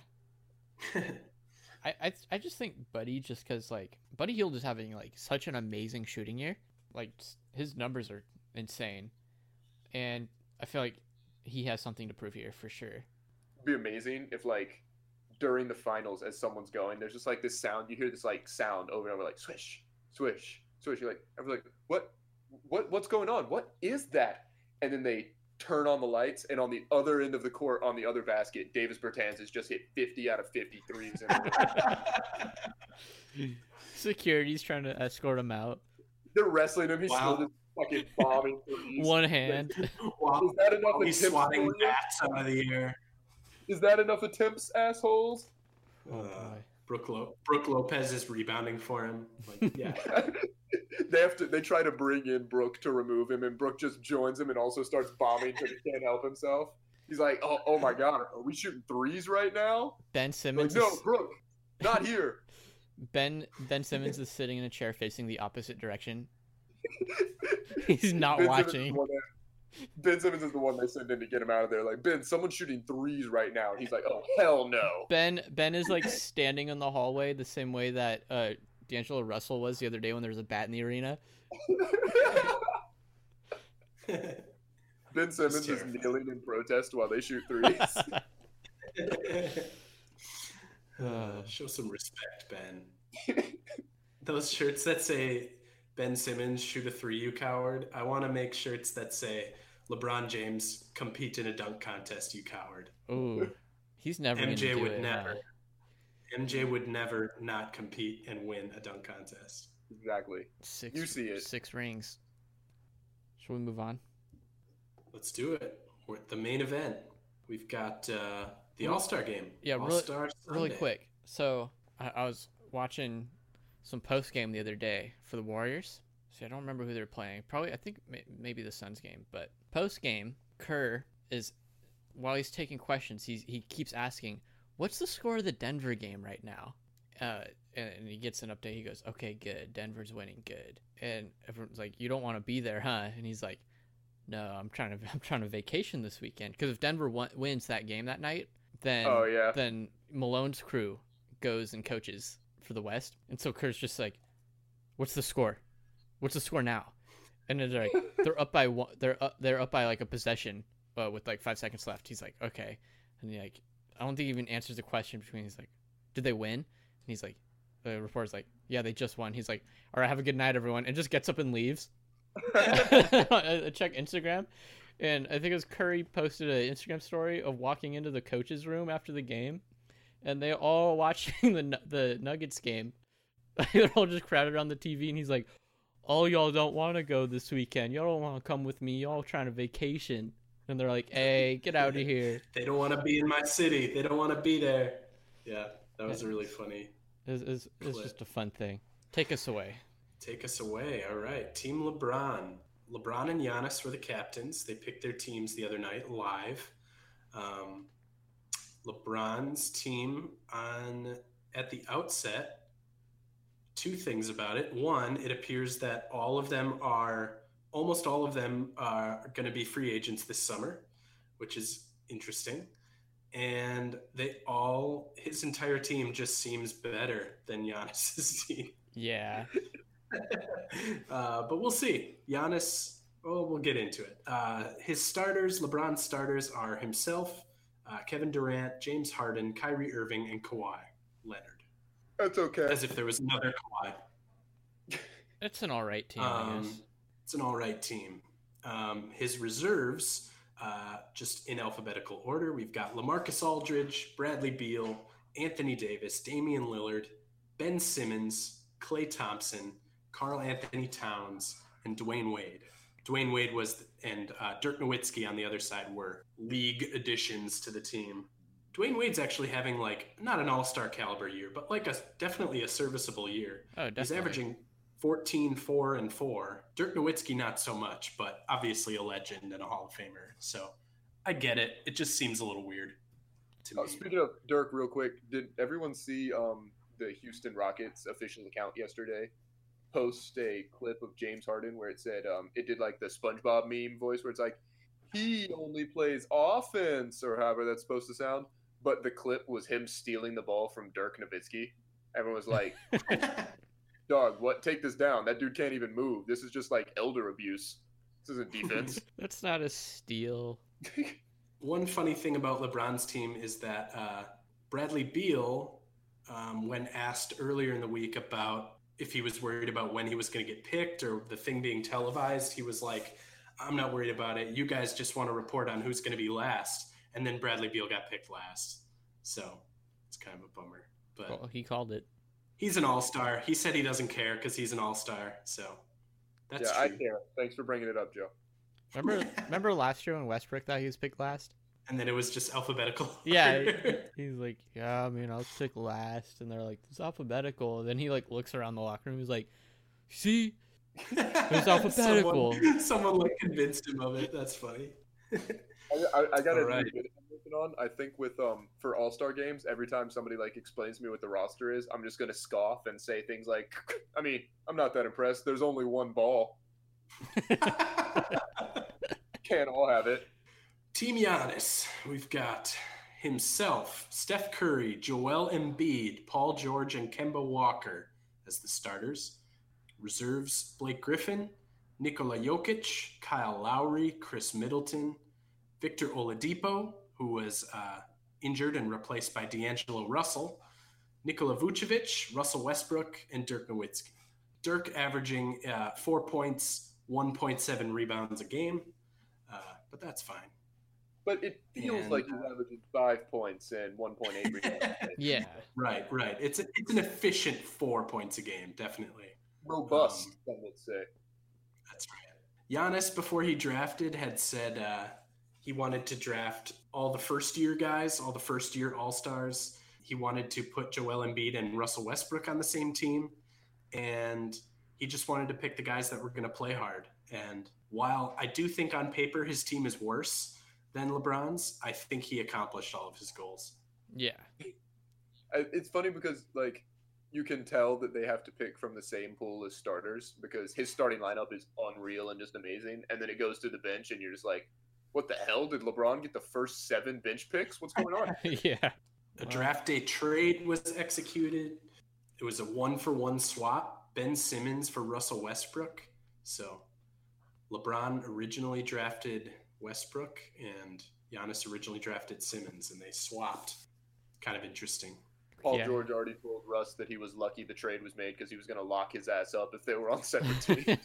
I just think Buddy, just because Buddy Hield is having such an amazing shooting year. His numbers are insane, and I feel like he has something to prove here for sure. It'd be amazing if during the finals as someone's going, there's just this sound. You hear this sound over and over, swish, swish, swish. You're everyone's what's going on? What is that? And then they turn on the lights, and on the other end of the court, on the other basket, Davis Bertans has just hit 50 out of 50 threes. Security's trying to escort him out. They're wrestling him. He's Wow. still just fucking bombing threes. One hand. Wow. Is that enough He's attempts swatting for you? bats out of the air. Is that enough attempts, assholes? Oh, Uh, boy. Brooke Lopez is rebounding for him. Yeah. They try to bring in Brooke to remove him, and Brooke just joins him and also starts bombing because he can't help himself. He's like, oh my god, are we shooting threes right now? Ben Simmons. No, Brooke, not here. Ben Simmons is sitting in a chair facing the opposite direction. He's not Ben Simmons is watching. the one Ben Simmons is the one they send in to get him out of there. Ben, someone's shooting threes right now. And he's like, oh hell no. Ben is standing in the hallway the same way that D'Angelo Russell was the other day when there was a bat in the arena. Ben Simmons is terrifying. kneeling in protest while they shoot threes. Show some respect, Ben. Those shirts that say Ben Simmons, shoot a three, you coward. I want to make shirts that say LeBron James, compete in a dunk contest, you coward. Ooh, he's never gonna MJ do would it, never. huh? MJ would never not compete and win a dunk contest. Exactly. You see it. 6 rings. Shall we move on? Let's do it. We're at the main event. We've got the All-Star game. Yeah, All-Star really Sunday. quick. So I was watching some post game the other day for the Warriors. See, I don't remember who they're playing. Probably, I think maybe the Suns game. But post game, Kerr is, while he's taking questions, he keeps asking, "What's the score of the Denver game right now?" And he gets an update. He goes, "Okay, good. Denver's winning, good." And everyone's like, "You don't want to be there, huh?" And he's like, "No, I'm trying to vacation this weekend, because if Denver wins that game that night, then then Malone's crew goes and coaches for the West." And so Kerr's just like, "What's the score? What's the score now?" And then they're up by one. They're up by like a possession, with like 5 seconds left. He's like, "Okay," and he like, I don't think he even answers the question between. He's like, "Did they win?" And he's like, the reporter's like, "Yeah, they just won." He's like, "All right, have a good night, everyone," and just gets up and leaves. I check Instagram, and I think it was Curry posted an Instagram story of walking into the coach's room after the game, and they all watching the Nuggets game. They're all just crowded around the TV, and he's like, "All y'all don't want to go this weekend. Y'all don't want to come with me. Y'all trying to vacation." And they're like, "Hey, get out of here." They don't want to be in my city. They don't want to be there. Yeah, that was really funny. It's just a fun thing. Take us away. Take us away. All right. Team LeBron. LeBron and Giannis were the captains. They picked their teams the other night live. LeBron's team at the outset, 2 things about it. One, it appears that almost all of them are going to be free agents this summer, which is interesting. And his entire team just seems better than Giannis's team. Yeah. But we'll see. Giannis, we'll get into it. His starters, LeBron's starters, are himself, Kevin Durant, James Harden, Kyrie Irving, and Kawhi Leonard. That's okay. As if there was another Kawhi. It's an all right team, I guess. It's an all right team. His reserves, just in alphabetical order, we've got LaMarcus Aldridge, Bradley Beal, Anthony Davis, Damian Lillard, Ben Simmons, Klay Thompson, Karl Anthony Towns, and Dwayne Wade. Dwayne Wade and Dirk Nowitzki on the other side were league additions to the team. Dwayne Wade's actually having not an all-star caliber year, but definitely a serviceable year. Oh, definitely. He's averaging 14, 4, and 4. Dirk Nowitzki, not so much, but obviously a legend and a Hall of Famer. So I get it. It just seems a little weird to me. Speaking of Dirk, real quick, did everyone see the Houston Rockets official account yesterday post a clip of James Harden where it said it did like the SpongeBob meme voice where it's like, he only plays offense, or however that's supposed to sound, but the clip was him stealing the ball from Dirk Nowitzki. Everyone was like, "Dog, what? Take this down. That dude can't even move. This is just like elder abuse. This isn't defense." That's not a steal. One funny thing about LeBron's team is that Bradley Beal, when asked earlier in the week about if he was worried about when he was going to get picked or the thing being televised, he was like, "I'm not worried about it. You guys just want to report on who's going to be last." And then Bradley Beal got picked last. So it's kind of a bummer. But Well, he called it. he's an all-star. He said he doesn't care because he's an all-star. So that's yeah, true. I care. Thanks for bringing it up, Joe. Remember last year when Westbrook thought he was picked last? And then it was just alphabetical. Yeah, he's like, "Yeah, I mean, I was picked last," and they're like, "It's alphabetical." And then he looks around the locker room. He's like, "See, it's alphabetical." Someone convinced him of it. That's funny. I got a All right. new bit I'm working on. I think with for All-Star games, every time somebody explains to me what the roster is, I'm just gonna scoff and say things like, "I mean, I'm not that impressed. There's only one ball. Can't all have it." Team Giannis, we've got himself, Steph Curry, Joel Embiid, Paul George, and Kemba Walker as the starters. Reserves, Blake Griffin, Nikola Jokic, Kyle Lowry, Chris Middleton, Victor Oladipo, who was injured and replaced by D'Angelo Russell, Nikola Vucevic, Russell Westbrook, and Dirk Nowitzki. Dirk averaging 4 points, 1.7 rebounds a game, but that's fine. But it feels like he's averaging 5 points and 1.8 rebounds. Yeah. Right. It's an efficient 4 points a game, definitely. Robust, some would say. That's right. Giannis, before he drafted, had said he wanted to draft all the first-year guys, all the first-year All-Stars. He wanted to put Joel Embiid and Russell Westbrook on the same team, and he just wanted to pick the guys that were going to play hard. And while I do think on paper his team is worse than LeBron's, I think he accomplished all of his goals. Yeah. It's funny because, like, you can tell that they have to pick from the same pool as starters because his starting lineup is unreal and just amazing. And then it goes to the bench and you're just like, what the hell? Did LeBron get the first 7 bench picks? What's going on? Yeah. A draft day trade was executed. It was a 1-for-1 swap. Ben Simmons for Russell Westbrook. So LeBron originally drafted Westbrook and Giannis originally drafted Simmons, and they swapped. Kind of interesting. Paul George already told Russ that he was lucky the trade was made because he was going to lock his ass up if they were on separate teams.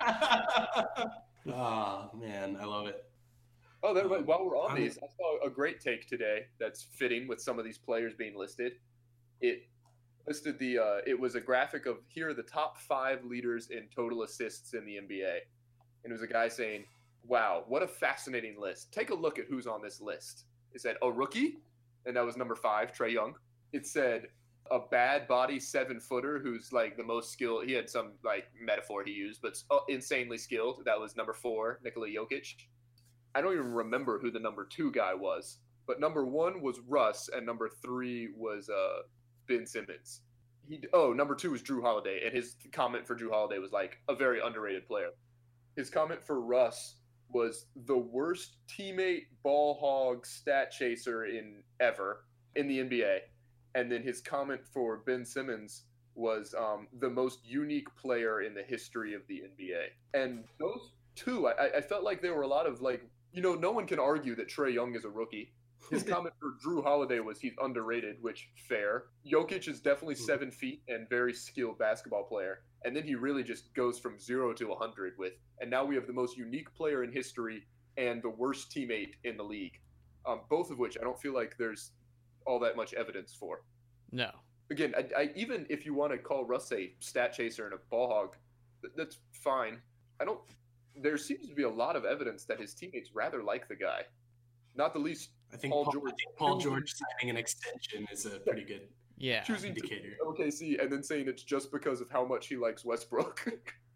Oh, man, I love it. Oh, while we're on these, I saw a great take today that's fitting with some of these players being listed. It listed it was a graphic of here are the top 5 leaders in total assists in the NBA. And it was a guy saying, wow, what a fascinating list. Take a look at who's on this list. It said a rookie, and that was number 5, Trae Young. It said a bad body 7-footer who's like the most skilled. He had some like metaphor he used, but insanely skilled. That was number 4, Nikola Jokic. I don't even remember who the number 2 guy was, but number 1 was Russ, and number 3 was Ben Simmons. Number 2 was Drew Holiday, and his comment for Drew Holiday was like a very underrated player. His comment for Russ was the worst teammate, ball hog, stat chaser ever in the NBA. And then his comment for Ben Simmons was the most unique player in the history of the NBA. And those 2, I felt like there were a lot of like, no one can argue that Trae Young is a rookie. His comment for Drew Holiday was he's underrated, which fair. Jokic is definitely 7 feet and very skilled basketball player. And then he really just goes from 0 to 100 and now we have the most unique player in history and the worst teammate in the league. Both of which I don't feel like there's all that much evidence for. No. Again, I even if you want to call Russ a stat chaser and a ball hog, that's fine. There seems to be a lot of evidence that his teammates rather like the guy. Not the least I think Paul George signing an extension is a pretty good indicator. OKC and then saying it's just because of how much he likes Westbrook.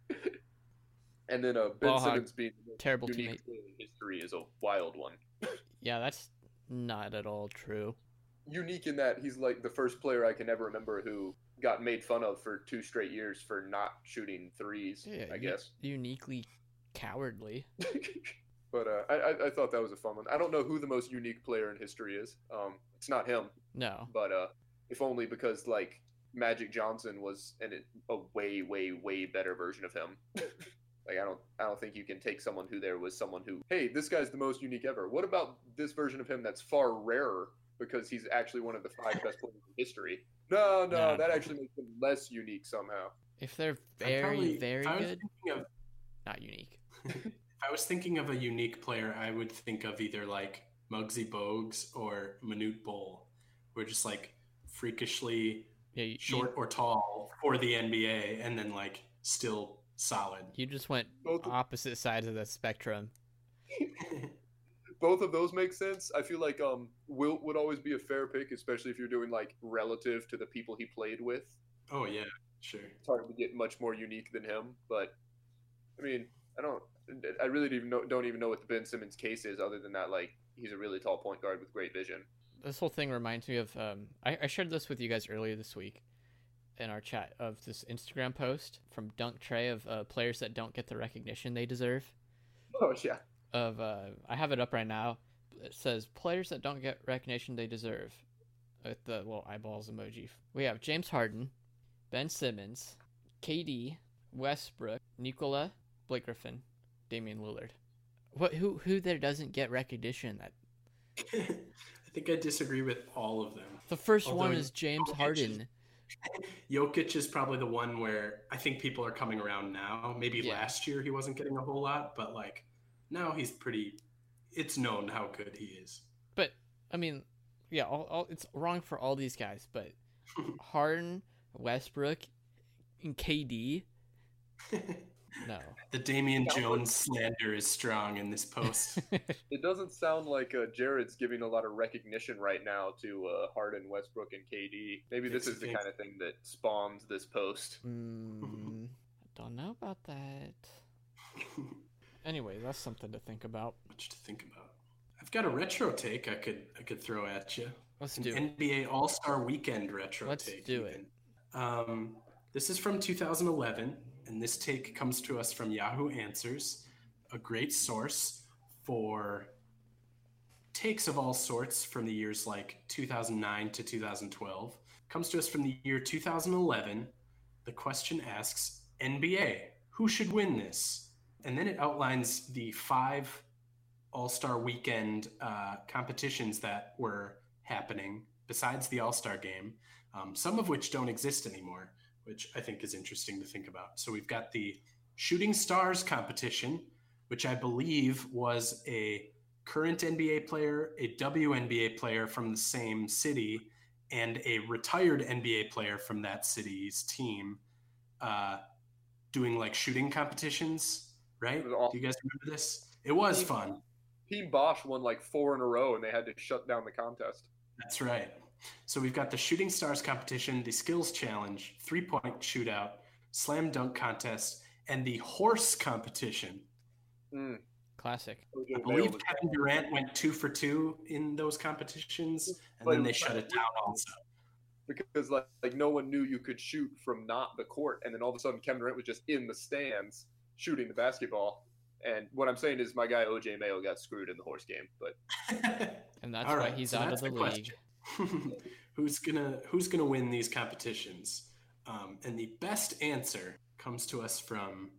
And then Ben Simmons being terrible unique teammate in history is a wild one. Yeah, that's not at all true. Unique in that he's like the first player I can ever remember who got made fun of for 2 straight years for not shooting threes, I guess. Uniquely cowardly. But I thought that was a fun one. I don't know who the most unique player in history is. It's not him. No. But if only because like Magic Johnson was a way, way, way better version of him. Like I don't think you can take someone who there was someone who, hey, this guy's the most unique ever. What about this version of him that's far rarer because he's actually one of the 5 best players in history? No, that actually makes him less unique somehow. If they're very, very good, not unique. If I was thinking of a unique player, I would think of either like Muggsy Bogues or Manute Bol, who are just like freakishly short or tall for the NBA, and then like still solid. You just went opposite sides of the spectrum. Both of those make sense. I feel like Wilt would always be a fair pick, especially if you're doing like relative to the people he played with. Oh yeah, sure. It's hard to get much more unique than him, but I mean, I really don't even know what the Ben Simmons case is, other than that like he's a really tall point guard with great vision. This whole thing reminds me of I shared this with you guys earlier this week in our chat of this Instagram post from Dunk Trey of players that don't get the recognition they deserve. Oh yeah. I have it up right now. It says players that don't get recognition they deserve. With the eyeballs emoji. We have James Harden, Ben Simmons, KD, Westbrook, Nikola Blake Griffin, Damian Lillard. Who there doesn't get recognition? That I think I disagree with all of them. the first Although one is James Jokic Harden. Jokic is probably the one where I think people are coming around now. Maybe Yeah. last year he wasn't getting a whole lot, but like now he's pretty. It's known how good he is. But I mean, yeah, all it's wrong for all these guys, but Harden, Westbrook, and KD. No. The Damian Jones slander is strong in this post. It doesn't sound like Jared's giving a lot of recognition right now to Harden, Westbrook, and KD. Maybe this is the kind of thing that spawns this post. I don't know about that. Anyway, that's something to think about. Much to think about. I've got a retro take I could throw at you. Let's An do it. NBA All-Star Weekend retro Let's take. do even. This is from 2011, and this take comes to us from Yahoo Answers, a great source for takes of all sorts from the years like 2009 to 2012. Comes to us from the year 2011. The question asks, NBA, who should win this? And then it outlines the 5 All-Star Weekend competitions that were happening besides the All-Star game, some of which don't exist anymore, which I think is interesting to think about. So we've got the Shooting Stars competition, which I believe was a current NBA player, a WNBA player from the same city, and a retired NBA player from that city's team doing like shooting competitions, right? It was awesome. Do you guys remember this? It was fun. Team Bosch won like 4 in a row, and they had to shut down the contest. That's right. So we've got the Shooting Stars competition, the Skills Challenge, 3-point shootout, slam dunk contest, and the horse competition. Classic. I believe Kevin Durant went 2 for 2 in those competitions, and then they shut it down also. Because like no one knew you could shoot from not the court, and then all of a sudden Kevin Durant was just in the stands shooting the basketball. And what I'm saying is my guy OJ Mayo got screwed in the horse game, but And that's All why right, he's so out of that's the the league. Who's gonna win these competitions? And the best answer comes to us from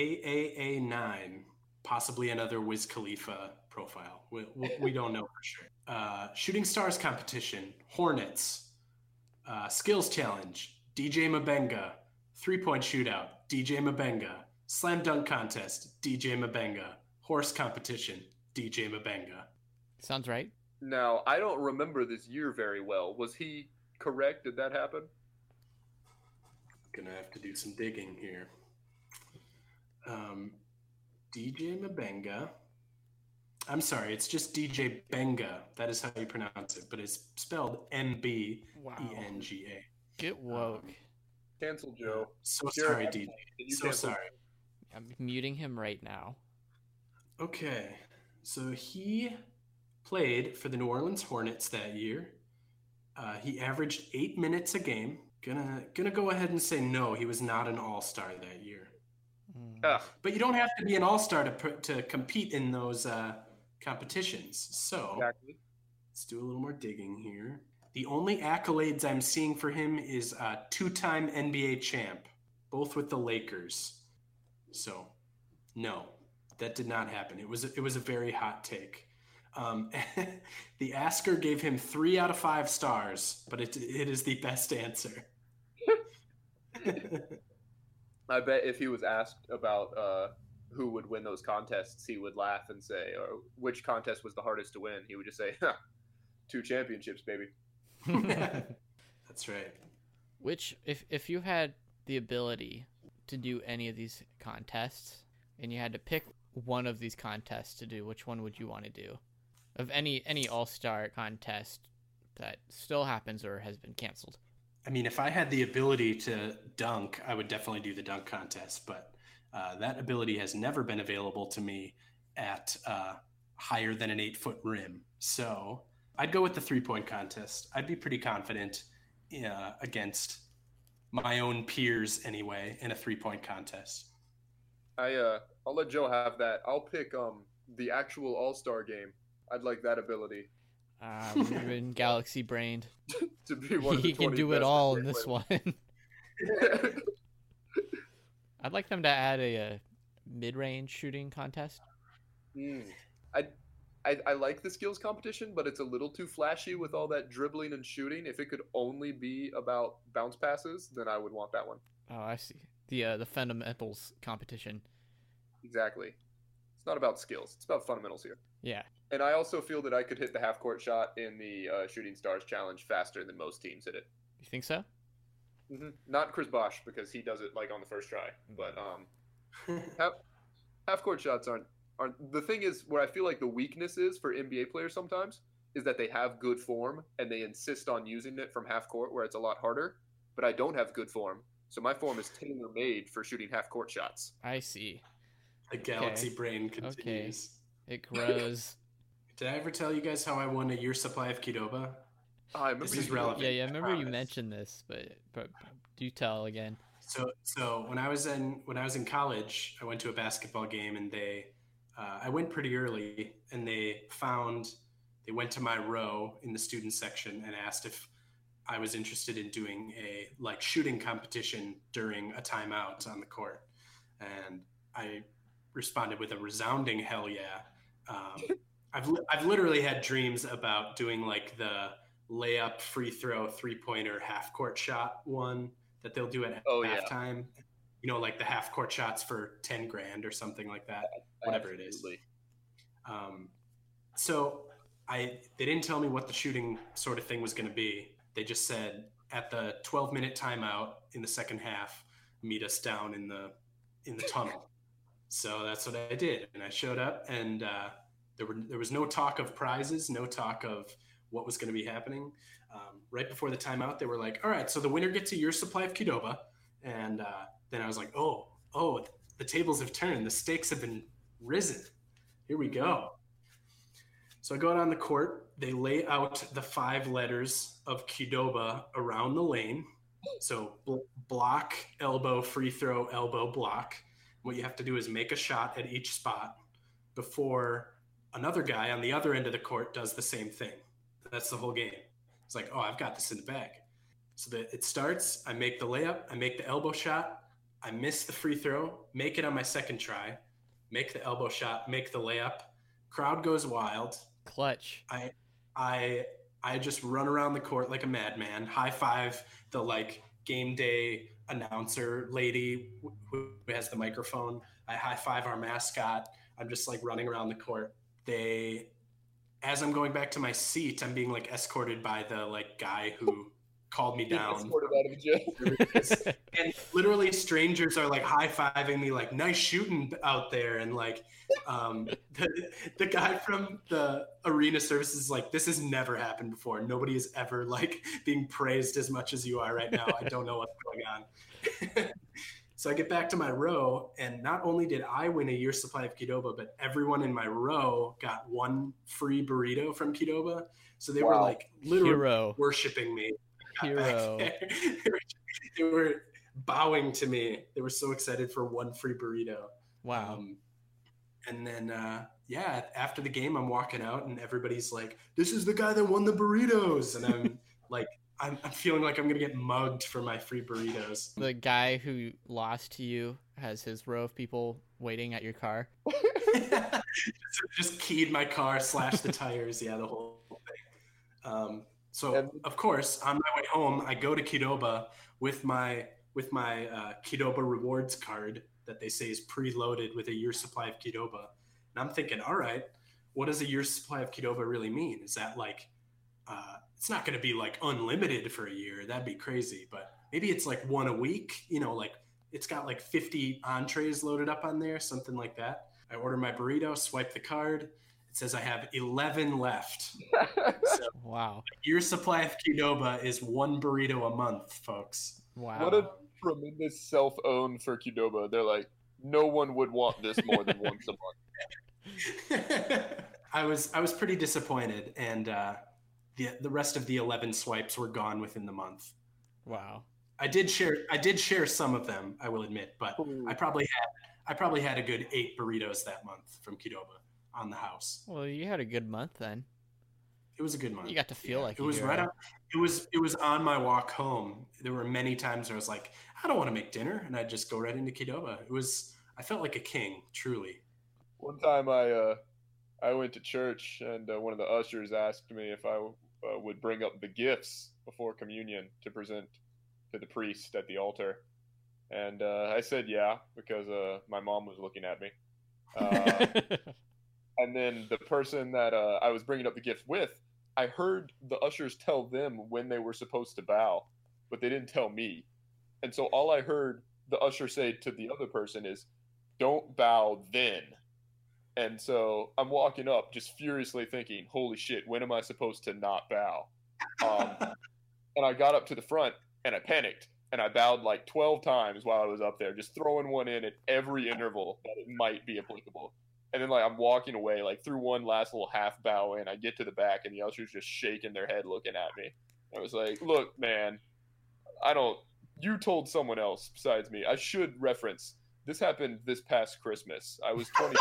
AAA9, possibly another Wiz Khalifa profile. We don't know for sure. Shooting Stars competition, Hornets. Skills Challenge, DJ Mabenga. 3-point shootout, DJ Mabenga. Slam dunk contest, DJ Mabenga. Horse competition, DJ Mabenga. Sounds right. now I don't remember this year very well. Was he correct? Did that happen? Gonna have to do some digging here. DJ Mabenga. I'm sorry, it's just DJ Benga. That is how you pronounce it, but it's spelled MBENGA. Get woke. Cancel Joe. So Jared, sorry, DJ. Can you So cancel? sorry. I'm muting him right now. Okay, so he played for the New Orleans Hornets that year. He averaged 8 minutes a game. Gonna go ahead and say no, he was not an all-star that year. Ugh. But you don't have to be an all-star to compete in those competitions. So Exactly. let's do a little more digging here. The only accolades I'm seeing for him is two-time NBA champ, both with the Lakers. So, no, that did not happen. It was a very hot take. The asker gave him 3 out of 5 stars, but it is the best answer. I bet if he was asked about who would win those contests, he would laugh and say, or which contest was the hardest to win? He would just say, 2 championships, baby. That's right. Which, if you had the ability to do any of these contests, and you had to pick one of these contests to do, which one would you want to do? Of any all-star contest that still happens or has been canceled. I mean, if I had the ability to dunk, I would definitely do the dunk contest, but that ability has never been available to me at higher than an 8-foot rim. So I'd go with the 3-point contest. I'd be pretty confident against my own peers anyway in a 3-point contest. I'll let Joe have that. I'll pick the actual All-Star game. I'd like that ability We've been galaxy brained. to be one of the He can 20 do it best all NBA in this players. one. I'd like them to add a mid-range shooting contest. I, I like the skills competition, but it's a little too flashy with all that dribbling and shooting. If it could only be about bounce passes, then I would want that one. Oh, I see. The fundamentals competition. Exactly. It's not about skills. It's about fundamentals here. Yeah. And I also feel that I could hit the half-court shot in the Shooting Stars Challenge faster than most teams hit it. You think so? Not Chris Bosh, because he does it like on the first try. But half-court shots aren't. The thing is, where I feel like the weakness is for NBA players sometimes is that they have good form and they insist on using it from half-court, where it's a lot harder. But I don't have good form, so my form is tailor-made for shooting half-court shots. I see. The galaxy brain continues. It grows. Did I ever tell you guys how I won a year's supply of Qdoba? I remember This is relevant. Yeah, I remember you promise. mentioned this, but do tell again. So when I was in college, I went to a basketball game, and I went pretty early, and they went to my row in the student section and asked if I was interested in doing a shooting competition during a timeout on the court, and I responded with a resounding hell yeah. I've literally had dreams about doing like the layup, free throw, 3-pointer, half court shot one that they'll do at halftime. Yeah. You know, like the half court shots for $10,000 or something like that, whatever Absolutely. it is. So they didn't tell me what the shooting sort of thing was going to be. They just said at the 12-minute timeout in the second half, meet us down in the tunnel. So that's what I did, and I showed up, and there was no talk of prizes, no talk of what was going to be happening. Right before the timeout, they were like, "All right, so the winner gets a year's supply of Qdoba," and then I was like, "Oh, the tables have turned, the stakes have been risen. Here we go." So I go out on the court. They lay out the 5 letters of Qdoba around the lane. So block, elbow, free throw, elbow, block. What you have to do is make a shot at each spot before another guy on the other end of the court does the same thing. That's the whole game. It's like, oh, I've got this in the bag. So it starts, I make the layup, I make the elbow shot, I miss the free throw, make it on my second try, make the elbow shot, make the layup. Crowd goes wild. Clutch. I just run around the court like a madman, high five the game day announcer lady who has the microphone. I high five our mascot. I'm just running around the court. As I'm going back to my seat, I'm being escorted by the guy who called me down. Escorted out of jail. And literally strangers are high-fiving me nice shooting out there, and the guy from the arena services is this has never happened before. Nobody is ever being praised as much as you are right now. I don't know what's going on. So I get back to my row, and not only did I win a year's supply of Qdoba, but everyone in my row got 1 free burrito from Qdoba. So they were literally worshiping me. Hero. They were bowing to me. They were so excited for 1 free burrito. Wow. And then, after the game, I'm walking out, and everybody's like, "This is the guy that won the burritos," and I'm I'm feeling like I'm gonna get mugged for my free burritos. The guy who lost to you has his row of people waiting at your car. just keyed my car, slashed the tires, the whole thing. So of course, on my way home, I go to Qdoba with my Qdoba rewards card that they say is preloaded with a year's supply of Qdoba, and I'm thinking, all right, what does a year's supply of Qdoba really mean? Is that it's not going to be unlimited for a year? That'd be crazy. But maybe it's 1 a week. It's got 50 entrees loaded up on there, something like that. I order my burrito, swipe the card. It says I have 11 left. So wow. Your supply of Qdoba is 1 burrito a month, folks. Wow. What a tremendous self-own for Qdoba. They're like, no one would want this more than once a month. I was pretty disappointed, and the rest of the 11 swipes were gone within the month. Wow. I did share some of them, I will admit, but I probably had a good 8 burritos that month from Qdoba on the house. Well, you had a good month then. It was a good month. You got to feel like it was right up. It was on my walk home. There were many times where I was like, I don't want to make dinner, and I'd just go right into Qdoba. I felt like a king, truly. One time I went to church and one of the ushers asked me if I would bring up the gifts before communion to present to the priest at the altar, and I said yeah because my mom was looking at me. And then the person that I was bringing up the gift with, I heard the ushers tell them when they were supposed to bow, but they didn't tell me. And so all I heard the usher say to the other person is, "Don't bow then." And so I'm walking up just furiously thinking, holy shit, when am I supposed to not bow? And I got up to the front and I panicked and I bowed like 12 times while I was up there, just throwing one in at every interval that it might be applicable. And then like I'm walking away, like through one last little half bow in, I get to the back and the usher's just shaking their head looking at me. I was like, look, man, you told someone else besides me. I should reference, this happened this past Christmas. I was 20.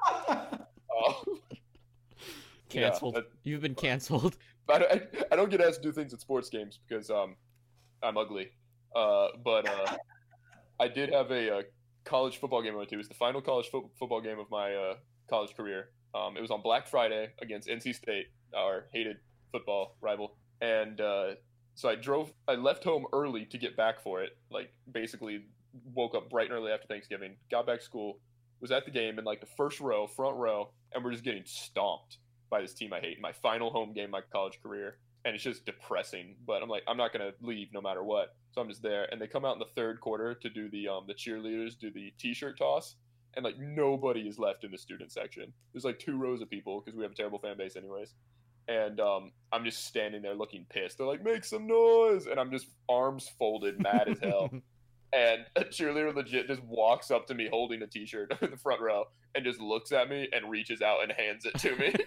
Canceled. Yeah, You've been canceled. I don't get asked to do things at sports games because I'm ugly. But I did have a college football game I went to. It was the final college football game of my college career. It was on Black Friday against NC State, our hated football rival. And so I left home early to get back for it. Like basically woke up bright and early after Thanksgiving, got back to school, was at the game in like the front row, and we're just getting stomped by this team I hate. My final home game of my college career. And it's just depressing. But I'm like, I'm not going to leave no matter what. So I'm just there. And they come out in the third quarter to do the cheerleaders do the t-shirt toss. And like nobody is left in the student section. There's like 2 rows of people because we have a terrible fan base anyways. And I'm just standing there looking pissed. They're like, make some noise. And I'm just arms folded, mad as hell. And a cheerleader legit just walks up to me holding a t-shirt in the front row and just looks at me and reaches out and hands it to me.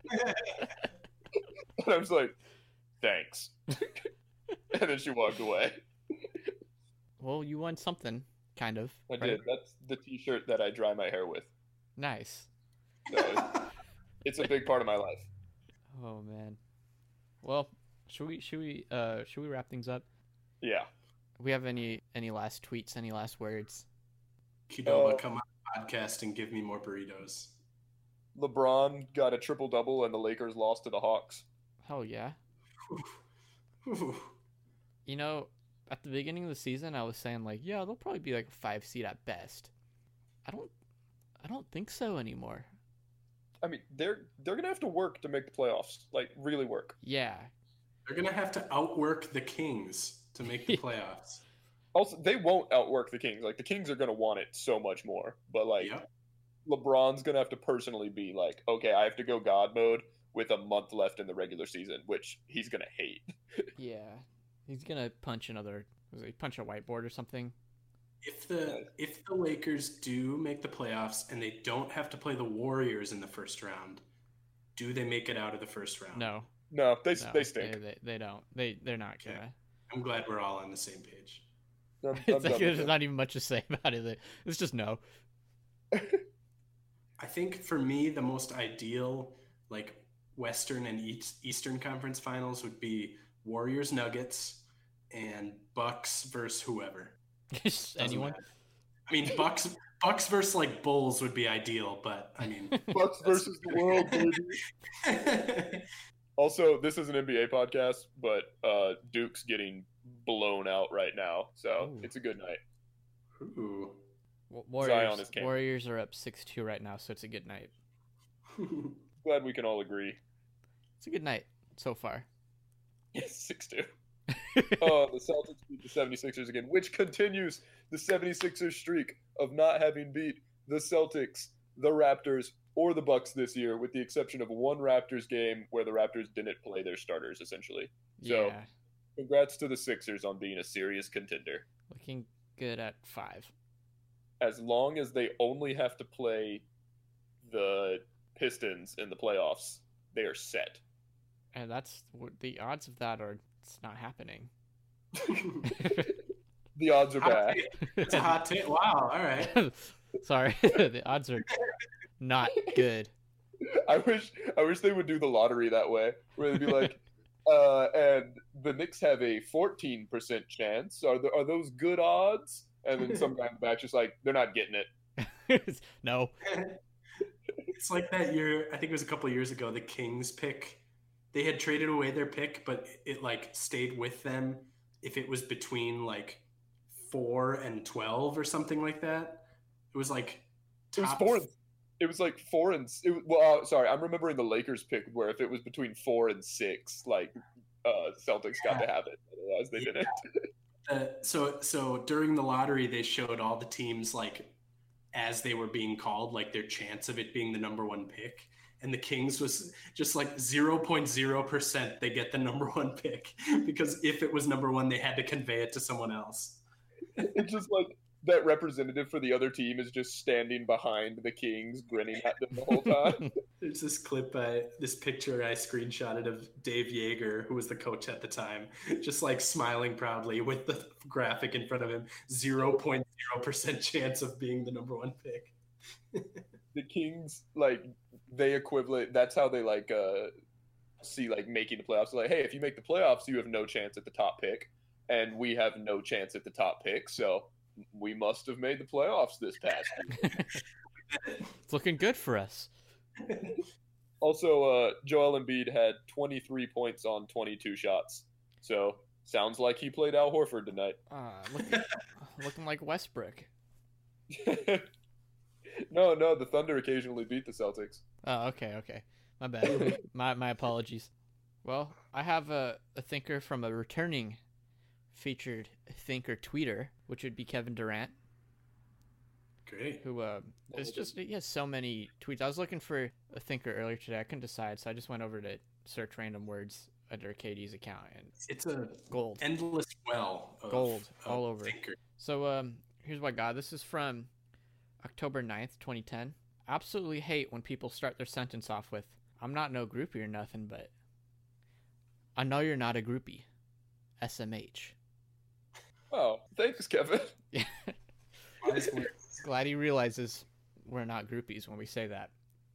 And I was like, thanks. And then she walked away. Well, you won something, kind of. I right? did. That's the t-shirt that I dry my hair with. Nice. So it's a big part of my life. Oh man. Well, should we wrap things up? Yeah. We have any last tweets, any last words? Qdoba, come on the podcast and give me more burritos. LeBron got a triple-double and the Lakers lost to the Hawks. Hell yeah. Whew. You know, at the beginning of the season, I was saying like, yeah, they'll probably be like a 5 seed at best. I don't think so anymore. I mean, they're gonna have to work to make the playoffs. Like, really work. Yeah. They're going to have to outwork the Kings to make the playoffs. Also, they won't outwork the Kings. Like, the Kings are gonna want it so much more. But like, Yep. LeBron's gonna have to personally be like, okay, I have to go God mode with a month left in the regular season, which he's gonna hate. Yeah. He's gonna punch a whiteboard or something. If the Lakers do make the playoffs and they don't have to play the Warriors in the first round, do they make it out of the first round? No. No, they No, stink. They don't. They're not Okay. gonna. I'm glad we're all on the same page. I'm It's done like, with there's it. not even much to say about it. It's just no. I think for me, the most ideal, like Western and Eastern Conference Finals would be Warriors Nuggets and Bucks versus whoever. Doesn't Anyone? matter. I mean, Bucks versus like Bulls would be ideal, but I mean, Bucks versus the world, baby. Also, this is an NBA podcast, but Duke's getting blown out right now, so Ooh. it's a good night. Ooh. Warriors, is king. Warriors are up 6-2 right now, so it's a good night. Glad we can all agree. It's a good night so far. Yes, 6-2. Oh, the Celtics beat the 76ers again, which continues the 76ers streak of not having beat the Celtics, the Raptors, or the Bucks this year, with the exception of one Raptors game where the Raptors didn't play their starters, essentially. So, Yeah. congrats to the Sixers on being a serious contender. Looking good at 5. As long as they only have to play the Pistons in the playoffs, they are set. And the odds of that are it's not happening. The odds are Hot bad. take. It's a hot take. Wow. All right. Sorry, the odds are not good. I wish they would do the lottery that way, where they'd be like, and the Knicks have a 14% chance. Are those good odds? And then some guy in the back just like, they're not getting it. No. It's like that year, I think it was a couple of years ago, the Kings pick. They had traded away their pick, but it like stayed with them if it was between like 4 and 12 or something like that. It was like It was top 4 and it was like 4 and well, sorry, I'm remembering the Lakers pick where if it was between 4 and 6, like Celtics got to have it. Otherwise, they didn't. So during the lottery, they showed all the teams like as they were being called, like their chance of it being the number one pick. And the Kings was just like 0.0% they get the number one pick because if it was number one, they had to convey it to someone else. It's just like that representative for the other team is just standing behind the Kings, grinning at them the whole time. There's this this picture I screenshotted of Dave Yeager, who was the coach at the time, just like smiling proudly with the graphic in front of him, 0.0% chance of being the number one pick. The Kings, like, they equivalent, that's how they like see like making the playoffs. Like, hey, if you make the playoffs, you have no chance at the top pick, and we have no chance at the top pick, so we must have made the playoffs this past year. It's looking good for us. Also, Joel Embiid had 23 points on 22 shots. So, sounds like he played Al Horford tonight. Looking like Westbrook. No, the Thunder occasionally beat the Celtics. Oh, okay. My bad. my apologies. Well, I have a thinker from a returning featured thinker tweeter, which would be Kevin Durant. Great. Who is just, he has so many tweets. I was looking for a thinker earlier today. I couldn't decide, so I just went over to search random words under KD's account, and it's a gold, endless well of gold all over. Thinker. So here's what I got. This is from October 9th, 2010. Absolutely hate when people start their sentence off with, "I'm not no groupie or nothing, but I know you're not a groupie. SMH." Oh, thanks, Kevin. Yeah. Glad he realizes we're not groupies when we say that.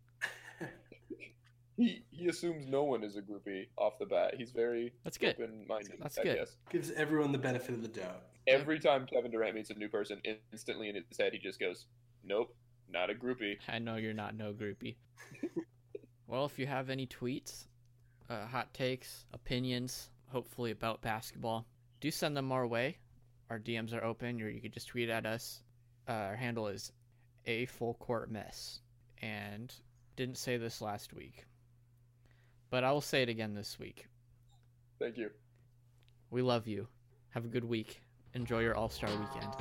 He assumes no one is a groupie off the bat. He's very That's good. open-minded. That's I good. guess. Gives everyone the benefit of the doubt. Every time Kevin Durant meets a new person, instantly in his head, he just goes, "Nope, not a groupie." I know you're not no groupie. Well, if you have any tweets, hot takes, opinions, hopefully about basketball, do send them our way. Our DMs are open, or you could just tweet at us. Our handle is a full court mess. And didn't say this last week, but I will say it again this week. Thank you. We love you. Have a good week. Enjoy your All-Star weekend.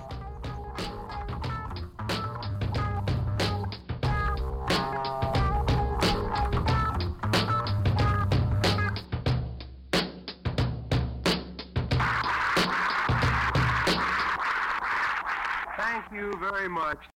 Thank you very much.